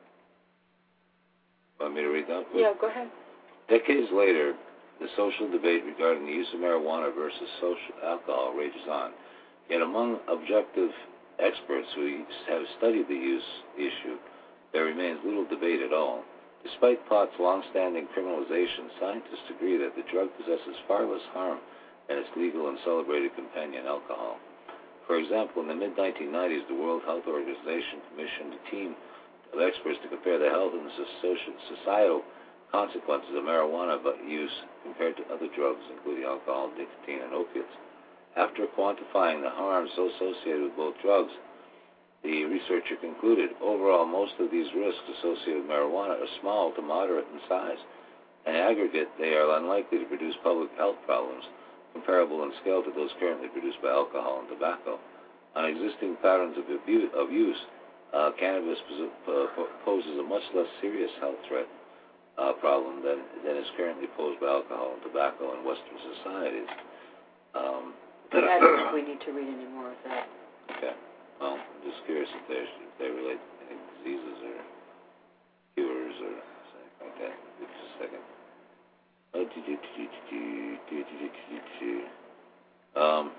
Speaker 3: Want me to read that?
Speaker 2: Yeah, go ahead.
Speaker 3: Decades later, the social debate regarding the use of marijuana versus social alcohol rages on. Yet among objective experts who have studied the use issue, there remains little debate at all. Despite pot's long-standing criminalization, scientists agree that the drug possesses far less harm than its legal and celebrated companion, alcohol. For example, in the mid nineteen nineties, the World Health Organization commissioned a team of experts to compare the health and societal consequences of marijuana use compared to other drugs, including alcohol, nicotine, and opiates. After quantifying the harms associated with both drugs, the researcher concluded, overall, most of these risks associated with marijuana are small to moderate in size. In aggregate, they are unlikely to produce public health problems comparable in scale to those currently produced by alcohol and tobacco. On existing patterns of, abu- of use, uh, cannabis poses a much less serious health threat uh, problem than, than is currently posed by alcohol and tobacco in Western societies. Um,
Speaker 2: but I don't think we need to read any more of that.
Speaker 3: Okay. Well, I'm just curious if they, if they relate to any diseases or cures or something like that. Just a second. Um,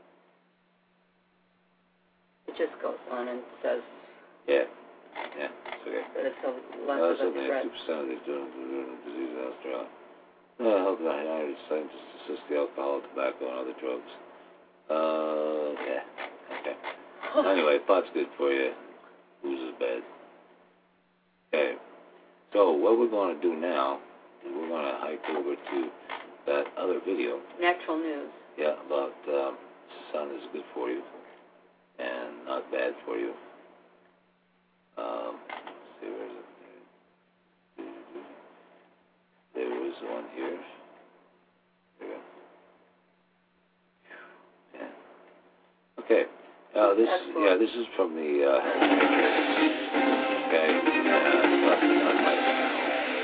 Speaker 2: it just goes on and says...
Speaker 3: Yeah. Yeah, it's okay.
Speaker 2: But it's a less
Speaker 3: well,
Speaker 2: of a threat.
Speaker 3: two percent of these diseases in Australia. No, health United States assist the alcohol, tobacco, and other drugs. Uh, yeah, okay. Anyway, pot's good for you. Booze is bad. Okay. So what we're going to do now is we're going to hike over to that other video.
Speaker 2: Natural news.
Speaker 3: Yeah, about um, sun is good for you and not bad for you. Um, let's see, where is it? There was one here. There we go. Yeah. Okay. Uh, this, yeah, this is from the. Uh, okay. Uh, about the sunlight panel.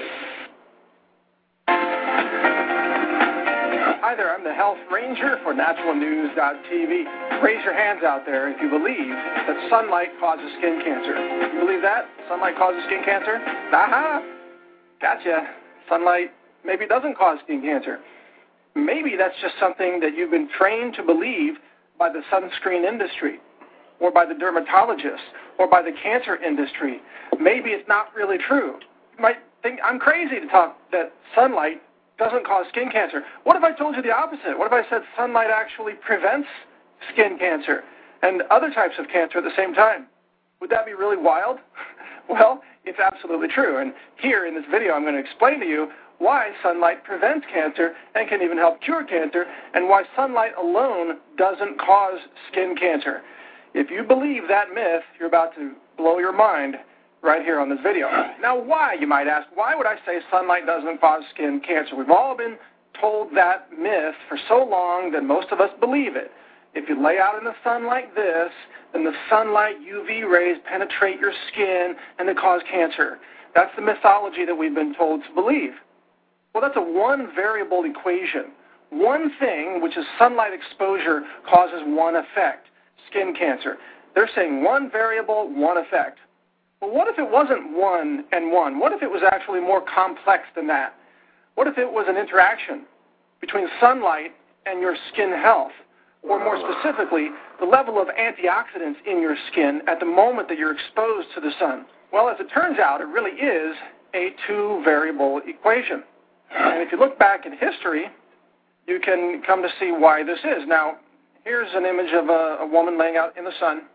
Speaker 9: Hi there, I'm the Health Ranger for Natural News dot T V. Raise your hands out there if you believe that sunlight causes skin cancer. You believe that? Sunlight causes skin cancer? Aha! Gotcha. Sunlight maybe doesn't cause skin cancer. Maybe that's just something that you've been trained to believe by the sunscreen industry, or by the dermatologists, or by the cancer industry. Maybe it's not really true. You might think I'm crazy to talk that sunlight doesn't cause skin cancer. What if I told you the opposite? What if I said sunlight actually prevents skin cancer and other types of cancer at the same time? Would that be really wild? Well, it's absolutely true. And here in this video, I'm going to explain to you why sunlight prevents cancer and can even help cure cancer, and why sunlight alone doesn't cause skin cancer. If you believe that myth, you're about to blow your mind right here on this video. Now, why, you might ask, why would I say sunlight doesn't cause skin cancer? We've all been told that myth for so long that most of us believe it. If you lay out in the sun like this, then the sunlight U V rays penetrate your skin and they cause cancer. That's the mythology that we've been told to believe. Well, that's a one-variable equation. One thing, which is sunlight exposure, causes one effect, skin cancer. They're saying one variable, one effect. Well, what if it wasn't one and one? What if it was actually more complex than that? What if it was an interaction between sunlight and your skin health? Or more specifically, the level of antioxidants in your skin at the moment that you're exposed to the sun? Well, as it turns out, it really is a two-variable equation. And if you look back in history, you can come to see why this is. Now, here's an image of a, a woman laying out in the sun.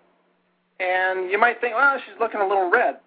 Speaker 9: And you might think, well, she's looking a little red.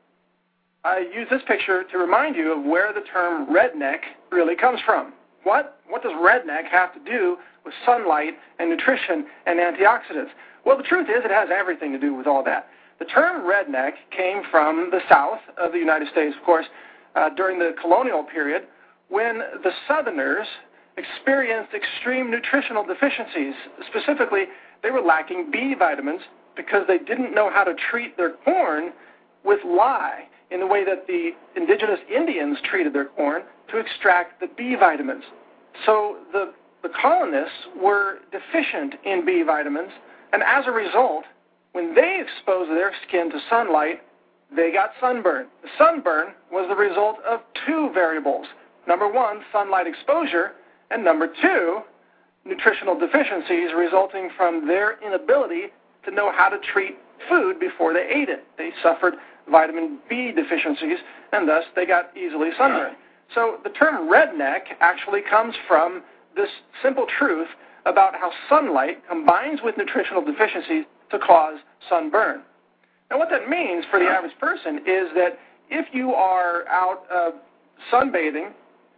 Speaker 9: I use this picture to remind you of where the term redneck really comes from. What? What does redneck have to do with sunlight and nutrition and antioxidants? Well, the truth is it has everything to do with all that. The term redneck came from the south of the United States, of course, uh, during the colonial period, when the Southerners experienced extreme nutritional deficiencies. Specifically, they were lacking B vitamins because they didn't know how to treat their corn with lye in the way that the indigenous Indians treated their corn to extract the B vitamins. So the, the colonists were deficient in B vitamins, and as a result, when they exposed their skin to sunlight, they got sunburn. The sunburn was the result of two variables. Number one, sunlight exposure, and number two, nutritional deficiencies resulting from their inability to know how to treat food before they ate it. They suffered vitamin B deficiencies, and thus they got easily sunburned. So the term redneck actually comes from this simple truth about how sunlight combines with nutritional deficiencies to cause sunburn. Now what that means for the average person is that if you are out uh, sunbathing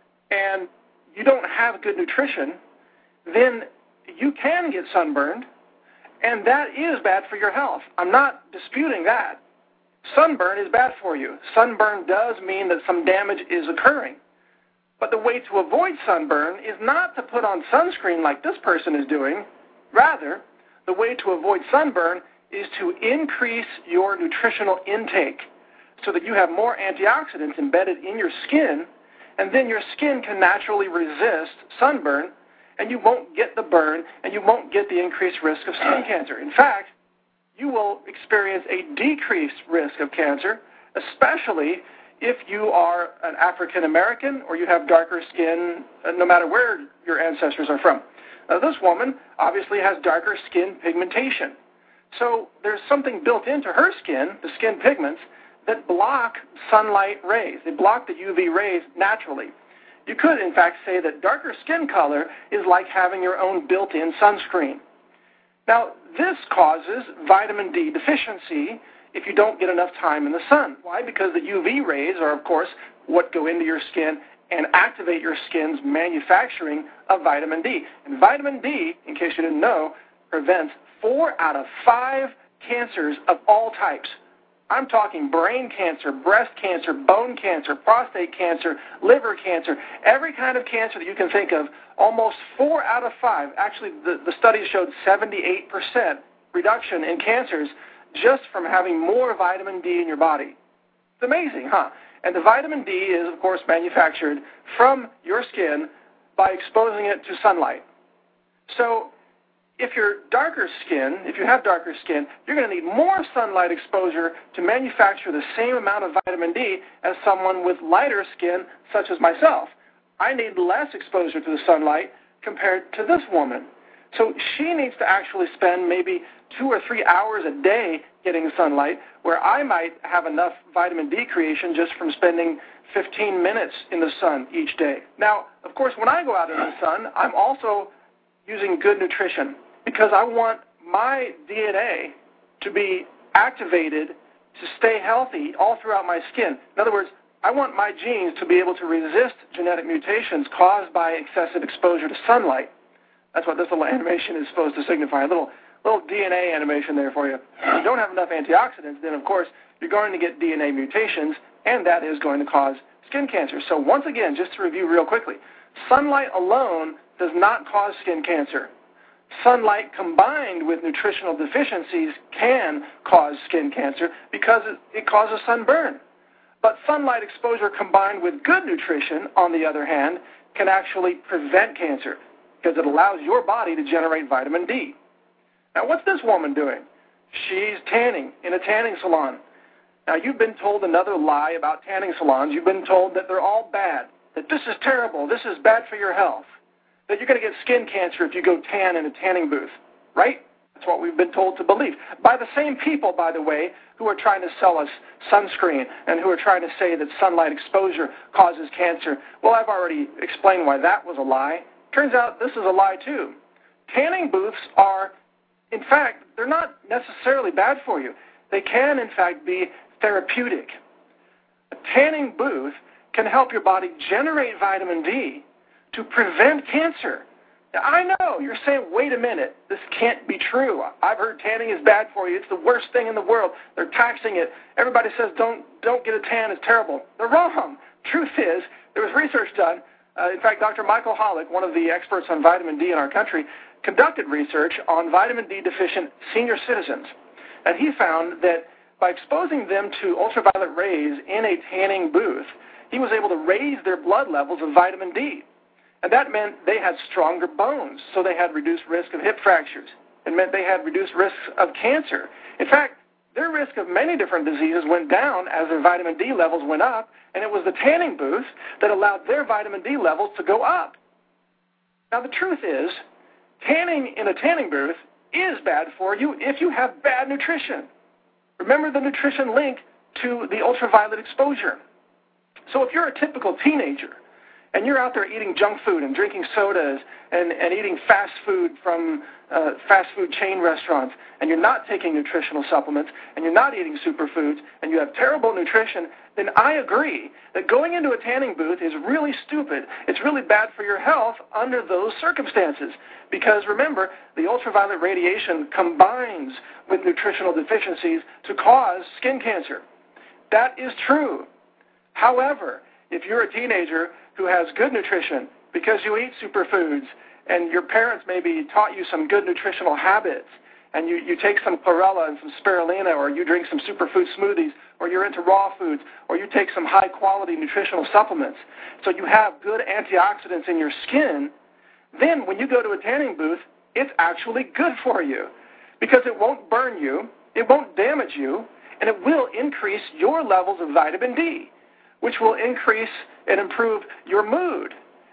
Speaker 9: and you don't have good nutrition, then you can get sunburned, and that is bad for your health. I'm not disputing that. Sunburn is bad for you. Sunburn does mean that some damage is occurring. But the way to avoid sunburn is not to put on sunscreen like this person is doing. Rather, the way to avoid sunburn is to increase your nutritional intake so that you have more antioxidants embedded in your skin, and then your skin can naturally resist sunburn, and you won't get the burn, and you won't get the increased risk of skin cancer. In fact, you will experience a decreased risk of cancer, especially if you are an African American or you have darker skin, no matter where your ancestors are from. Now, this woman obviously has darker skin pigmentation. So there's something built into her skin, the skin pigments, that block sunlight rays. They block the U V rays naturally. you could, in fact, say that darker skin color is like having your own built-in sunscreen. Now, this causes vitamin D deficiency if you don't get enough time in the sun. Why? Because the U V rays are, of course, what go into your skin and activate your skin's manufacturing of vitamin D. And vitamin D, in case you didn't know, prevents four out of five cancers of all types. I'm talking brain cancer, breast cancer, bone cancer, prostate cancer, liver cancer, every kind of cancer that you can think of. Almost four out of five. Actually, the, the studies showed seventy-eight percent reduction in cancers just from having more vitamin D in your body. It's amazing, huh? And the vitamin D is, of course, manufactured from your skin by exposing it to sunlight. So if you're darker skin, if you have darker skin, you're going to need more sunlight exposure to manufacture the same amount of vitamin D as someone with lighter skin, such as myself. I need less exposure to the sunlight compared to this woman. So she needs to actually spend maybe two or three hours a day getting sunlight, where I might have enough vitamin D creation just from spending fifteen minutes in the sun each day. Now, of course, when I go out in the sun, I'm also using good nutrition because I want my D N A to be activated to stay healthy all throughout my skin. In other words, I want my genes to be able to resist genetic mutations caused by excessive exposure to sunlight. That's what this little animation is supposed to signify, a little little D N A animation there for you. If you don't have enough antioxidants, then, of course, you're going to get D N A mutations, and that is going to cause skin cancer. So once again, just to review real quickly, sunlight alone does not cause skin cancer. Sunlight combined with nutritional deficiencies can cause skin cancer because it, it causes sunburn. But sunlight exposure combined with good nutrition, on the other hand, can actually prevent cancer because it allows your body to generate vitamin D. Now, what's this woman doing? She's tanning in a tanning salon. Now, you've been told another lie about tanning salons. You've been told that they're all bad, that this is terrible, this is bad for your health, that you're going to get skin cancer if you go tan in a tanning booth, right? That's what we've been told to believe. By the same people, by the way, who are trying to sell us sunscreen and who are trying to say that sunlight exposure causes cancer. Well, I've already explained why that was a lie. Turns out this is a lie, too. Tanning booths are, in fact, they're not necessarily bad for you. They can, in fact, be therapeutic. A tanning booth can help your body generate vitamin D to prevent cancer. Now, I know, you're saying, wait a minute, this can't be true. I've heard tanning is bad for you. It's the worst thing in the world. They're taxing it. Everybody says don't don't get a tan. It's terrible. They're wrong. Truth is, there was research done. Uh, in fact, Doctor Michael Hollick, one of the experts on vitamin D in our country, conducted research on vitamin D deficient senior citizens. And he found that by exposing them to ultraviolet rays in a tanning booth, he was able to raise their blood levels of vitamin D. And that meant they had stronger bones, so they had reduced risk of hip fractures. It meant they had reduced risks of cancer. In fact, their risk of many different diseases went down as their vitamin D levels went up, and it was the tanning booth that allowed their vitamin D levels to go up. Now, the truth is, tanning in a tanning booth is bad for you if you have bad nutrition. Remember the nutrition link to the ultraviolet exposure. So if you're a typical teenager, and you're out there eating junk food and drinking sodas and, and eating fast food from uh, fast food chain restaurants, and you're not taking nutritional supplements, and you're not eating superfoods, and you have terrible nutrition, then I agree that going into a tanning booth is really stupid. It's really bad for your health under those circumstances. Because remember, the ultraviolet radiation combines with nutritional deficiencies to cause skin cancer. That is true. However, if you're a teenager who has good nutrition because you eat superfoods and your parents maybe taught you some good nutritional habits and you, you take some chlorella and some spirulina, or you drink some superfood smoothies, or you're into raw foods, or you take some high-quality nutritional supplements, so you have good antioxidants in your skin, then when you go to a tanning booth, it's actually good for you because it won't burn you, it won't damage you, and it will increase your levels of vitamin D, which will increase and improve your mood.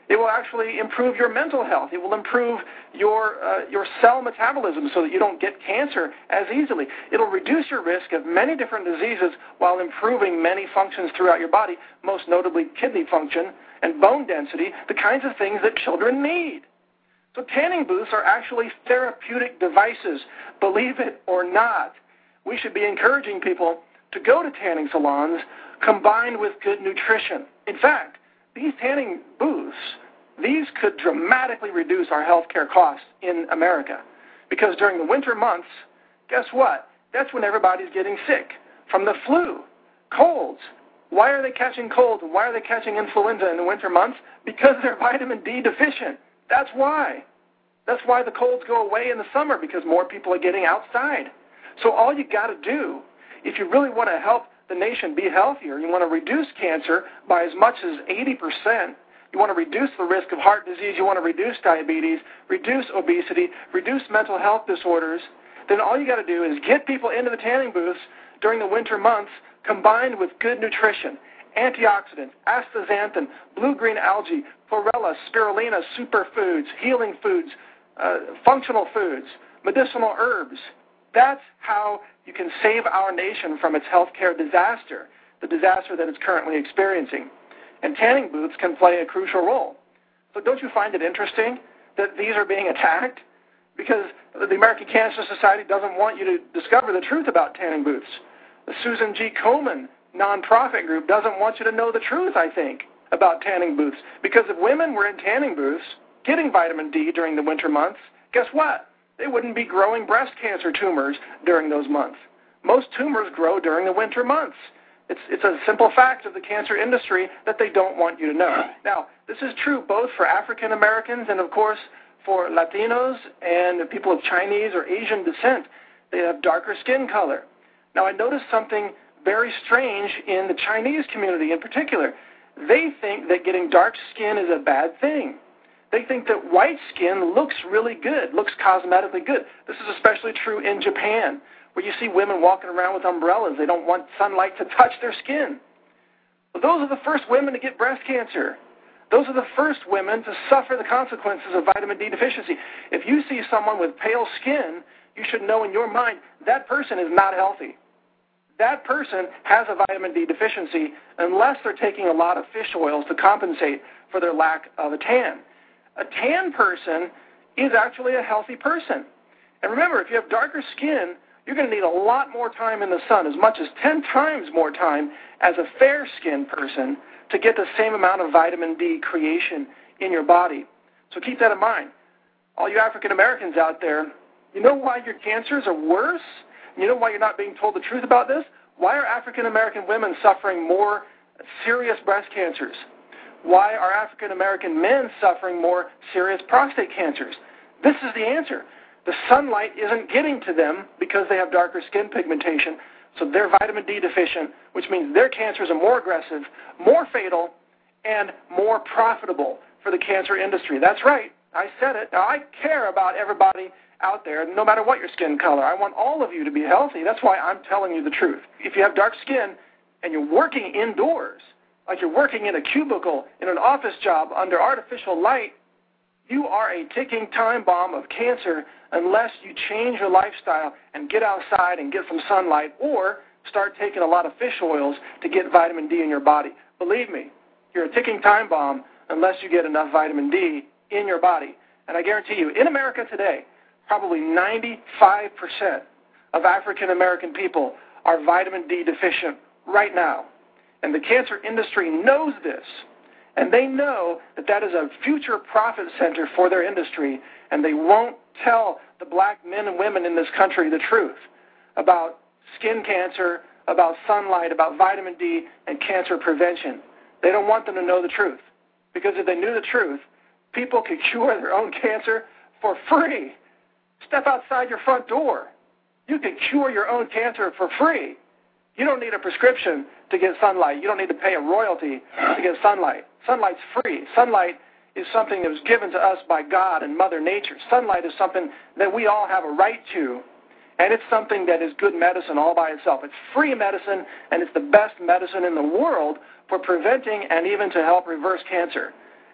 Speaker 9: It will actually improve your mental health. It will improve your uh, your cell metabolism so that you don't get cancer as easily. It'll reduce your risk of many different diseases while improving many functions throughout your body, most notably kidney function and bone density, the kinds of things that children need. So tanning booths are actually therapeutic devices, believe it or not. We should be encouraging people to go to tanning salons combined with good nutrition. In fact, these tanning booths, these could dramatically reduce our health care costs in America. Because during the winter months, guess what? That's when everybody's getting sick from the flu, colds. Why are they catching colds? Why are they catching influenza in the winter months? Because they're vitamin D deficient. That's why. That's why the colds go away in the summer, because more people are getting outside. So all you got to do, if you really want to help the nation be healthier, you want to reduce cancer by as much as eighty percent, you want to reduce the risk of heart disease, you want to reduce diabetes, reduce obesity, reduce mental health disorders, then all you got to do is get people into the tanning booths during the winter months combined with good nutrition, antioxidants, astaxanthin, blue-green algae, chlorella, spirulina, superfoods, healing foods, uh, functional foods, medicinal herbs. That's how you can save our nation from its healthcare disaster, the disaster that it's currently experiencing. And tanning booths can play a crucial role. So don't you find it interesting that these are being attacked? Because the American Cancer Society doesn't want you to discover the truth about tanning booths. The Susan G. Komen nonprofit group doesn't want you to know the truth, I think, about tanning booths. Because if women were in tanning booths getting vitamin D during the winter months, guess what? They wouldn't be growing breast cancer tumors during those months. Most tumors grow during the winter months. It's, it's a simple fact of the cancer industry that they don't want you to know. Now, this is true both for African Americans and, of course, for Latinos and people of Chinese or Asian descent. They have darker skin color. Now, I noticed something very strange in the Chinese community in particular. They think that getting dark skin is a bad thing. They think that white skin looks really good, looks cosmetically good. This is especially true in Japan, where you see women walking around with umbrellas. They don't want sunlight to touch their skin. Well, those are the first women to get breast cancer. Those are the first women to suffer the consequences of vitamin D deficiency. If you see someone with pale skin, you should know in your mind that person is not healthy. That person has a vitamin D deficiency unless they're taking a lot of fish oils to compensate for their lack of a tan. A tan person is actually a healthy person. And remember, if you have darker skin, you're going to need a lot more time in the sun, as much as ten times more time as a fair-skinned person to get the same amount of vitamin D creation in your body. So keep that in mind. All you African Americans out there, you know why your cancers are worse? You know why you're not being told the truth about this? Why are African American women suffering more serious breast cancers? Why are African American men suffering more serious prostate cancers? This is the answer. The sunlight isn't getting to them because they have darker skin pigmentation, so they're vitamin D deficient, which means their cancers are more aggressive, more fatal, and more profitable for the cancer industry. That's right. I said it. Now, I care about everybody out there, no matter what your skin color. I want all of you to be healthy. That's why I'm telling you the truth. If you have dark skin and you're working indoors, like you're working in a cubicle, in an office job, under artificial light, you are a ticking time bomb of cancer unless you change your lifestyle and get outside and get some sunlight or start taking a lot of fish oils to get vitamin D in your body. Believe me, you're a ticking time bomb unless you get enough vitamin D in your body. And I guarantee you, in America today, probably ninety-five percent of African American people are vitamin D deficient right now. And the cancer industry knows this. And they know that that is a future profit center for their industry, and they won't tell the black men and women in this country the truth about skin cancer, about sunlight, about vitamin D, and cancer prevention. They don't want them to know the truth, because if they knew the truth, people could cure their own cancer for free. Step outside your front door. You can cure your own cancer for free. You don't need a prescription to get sunlight. You don't need to pay a royalty to get sunlight. Sunlight's free. Sunlight is something that was given to us by God and Mother Nature. Sunlight is something that we all have a right to, and it's something that is good medicine all by itself. It's free medicine, and it's the best medicine in the world for preventing and even to help reverse cancer.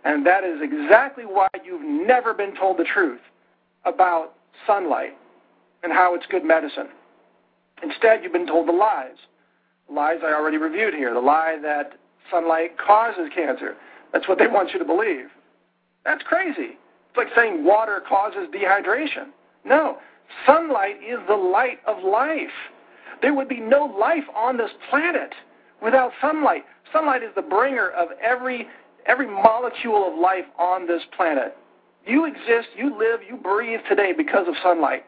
Speaker 9: And that is exactly why you've never been told the truth about sunlight and how it's good medicine. Instead, you've been told the lies. The lies I already reviewed here. The lie that sunlight causes cancer. That's what they want you to believe. That's crazy. It's like saying water causes dehydration. No, sunlight is the light of life. There would be no life on this planet without sunlight. Sunlight is the bringer of every every molecule of life on this planet. You exist, you live, you breathe today because of sunlight.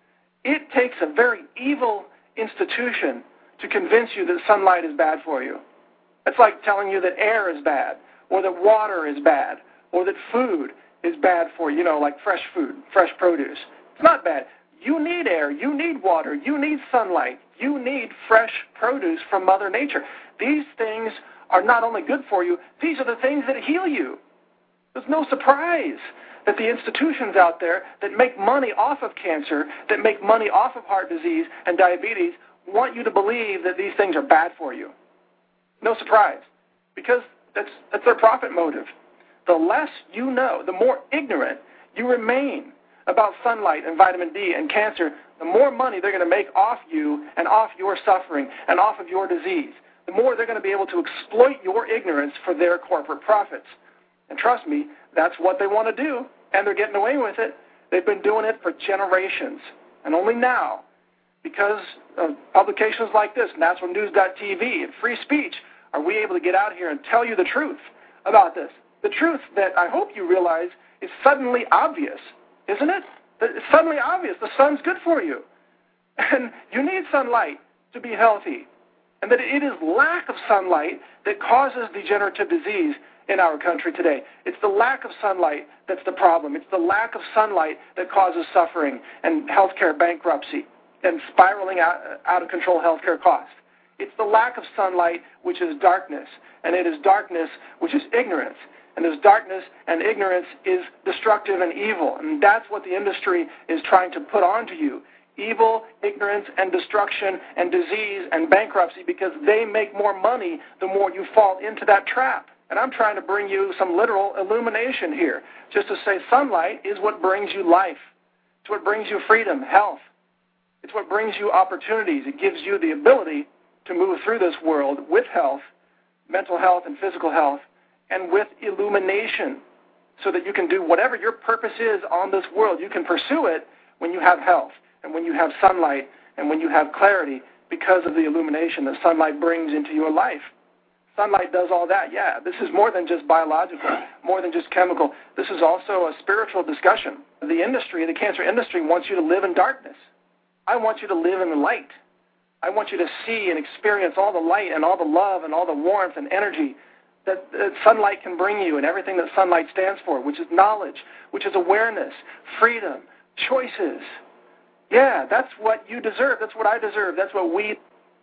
Speaker 9: It takes a very evil institution to convince you that sunlight is bad for you. It's like telling you that air is bad, or that water is bad, or that food is bad for you, you know, like fresh food, fresh produce. It's not bad. You need air, you need water, you need sunlight, you need fresh produce from Mother Nature. These things are not only good for you, these are the things that heal you. There's no surprise that the institutions out there that make money off of cancer, that make money off of heart disease and diabetes, want you to believe that these things are bad for you. No surprise, because that's, that's their profit motive. The less you know, the more ignorant you remain about sunlight and vitamin D and cancer, the more money they're going to make off you and off your suffering and off of your disease. The more they're going to be able to exploit your ignorance for their corporate profits. And trust me, that's what they want to do, and they're getting away with it. They've been doing it for generations. And only now, because of publications like this, natural news dot T V, and free speech, are we able to get out here and tell you the truth about this. The truth that I hope you realize is suddenly obvious, isn't it? It's suddenly obvious. The sun's good for you. And you need sunlight to be healthy. And that it is lack of sunlight that causes degenerative disease in our country today. It's the lack of sunlight that's the problem. It's the lack of sunlight that causes suffering and healthcare bankruptcy and spiraling out, out of control healthcare costs. It's the lack of sunlight which is darkness, and it is darkness which is ignorance. And this darkness and ignorance is destructive and evil, and that's what the industry is trying to put onto you. Evil, ignorance, and destruction, and disease, and bankruptcy, because they make more money the more you fall into that trap. And I'm trying to bring you some literal illumination here, just to say sunlight is what brings you life. It's what brings you freedom, health. It's what brings you opportunities. It gives you the ability to move through this world with health, mental health and physical health, and with illumination, so that you can do whatever your purpose is on this world. You can pursue it when you have health, and when you have sunlight, and when you have clarity, because of the illumination that sunlight brings into your life. Sunlight does all that, yeah. This is more than just biological, more than just chemical. This is also a spiritual discussion. The industry, the cancer industry, wants you to live in darkness. I want you to live in the light. I want you to see and experience all the light and all the love and all the warmth and energy that, that sunlight can bring you, and everything that sunlight stands for, which is knowledge, which is awareness, freedom, choices. Yeah, that's what you deserve. That's what I deserve. That's what we...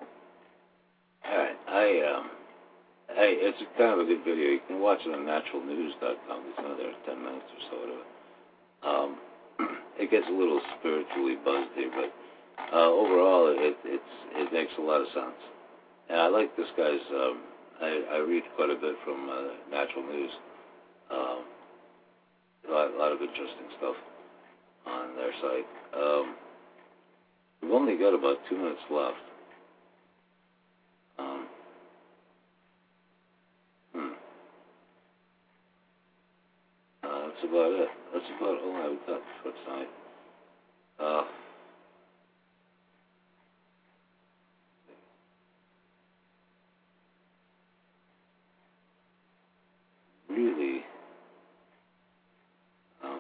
Speaker 3: All right. I, um, hey, it's kind of a good video. You can watch it on natural news dot com. It's another ten minutes or so. Whatever. Um, it gets a little spiritually buzzed here, but uh, overall, it, it's, it makes a lot of sense. And I like this guy's... Um, I, I read quite a bit from uh, Natural News. Um, a, lot, a lot of interesting stuff on their site. Um, we've only got about two minutes left. Um, hmm. uh, that's about it. That's about all I've got for tonight. Uh, really, um,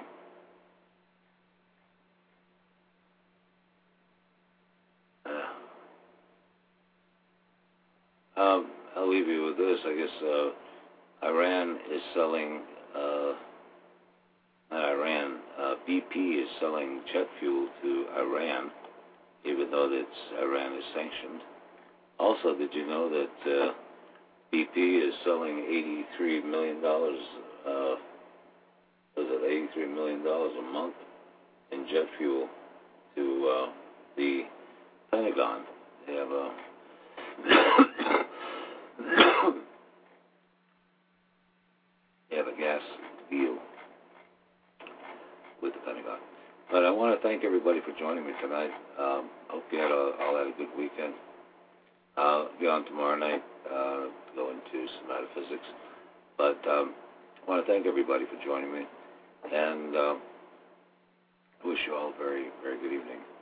Speaker 3: uh, um, I'll leave you with this. I guess uh, Iran is selling, uh, not Iran, uh, B P is selling jet fuel to Iran, even though it's, Iran is sanctioned. Also, did you know that uh, B P is selling eighty-three million dollars, uh, was it eighty-three million dollars a month in jet fuel to uh, the Pentagon? They have a they have a gas want to thank everybody for joining me tonight. Um, hope you had a, all had a good weekend. I'll be on tomorrow night uh, to go into some metaphysics. But um, I want to thank everybody for joining me, and uh, wish you all a very, very good evening.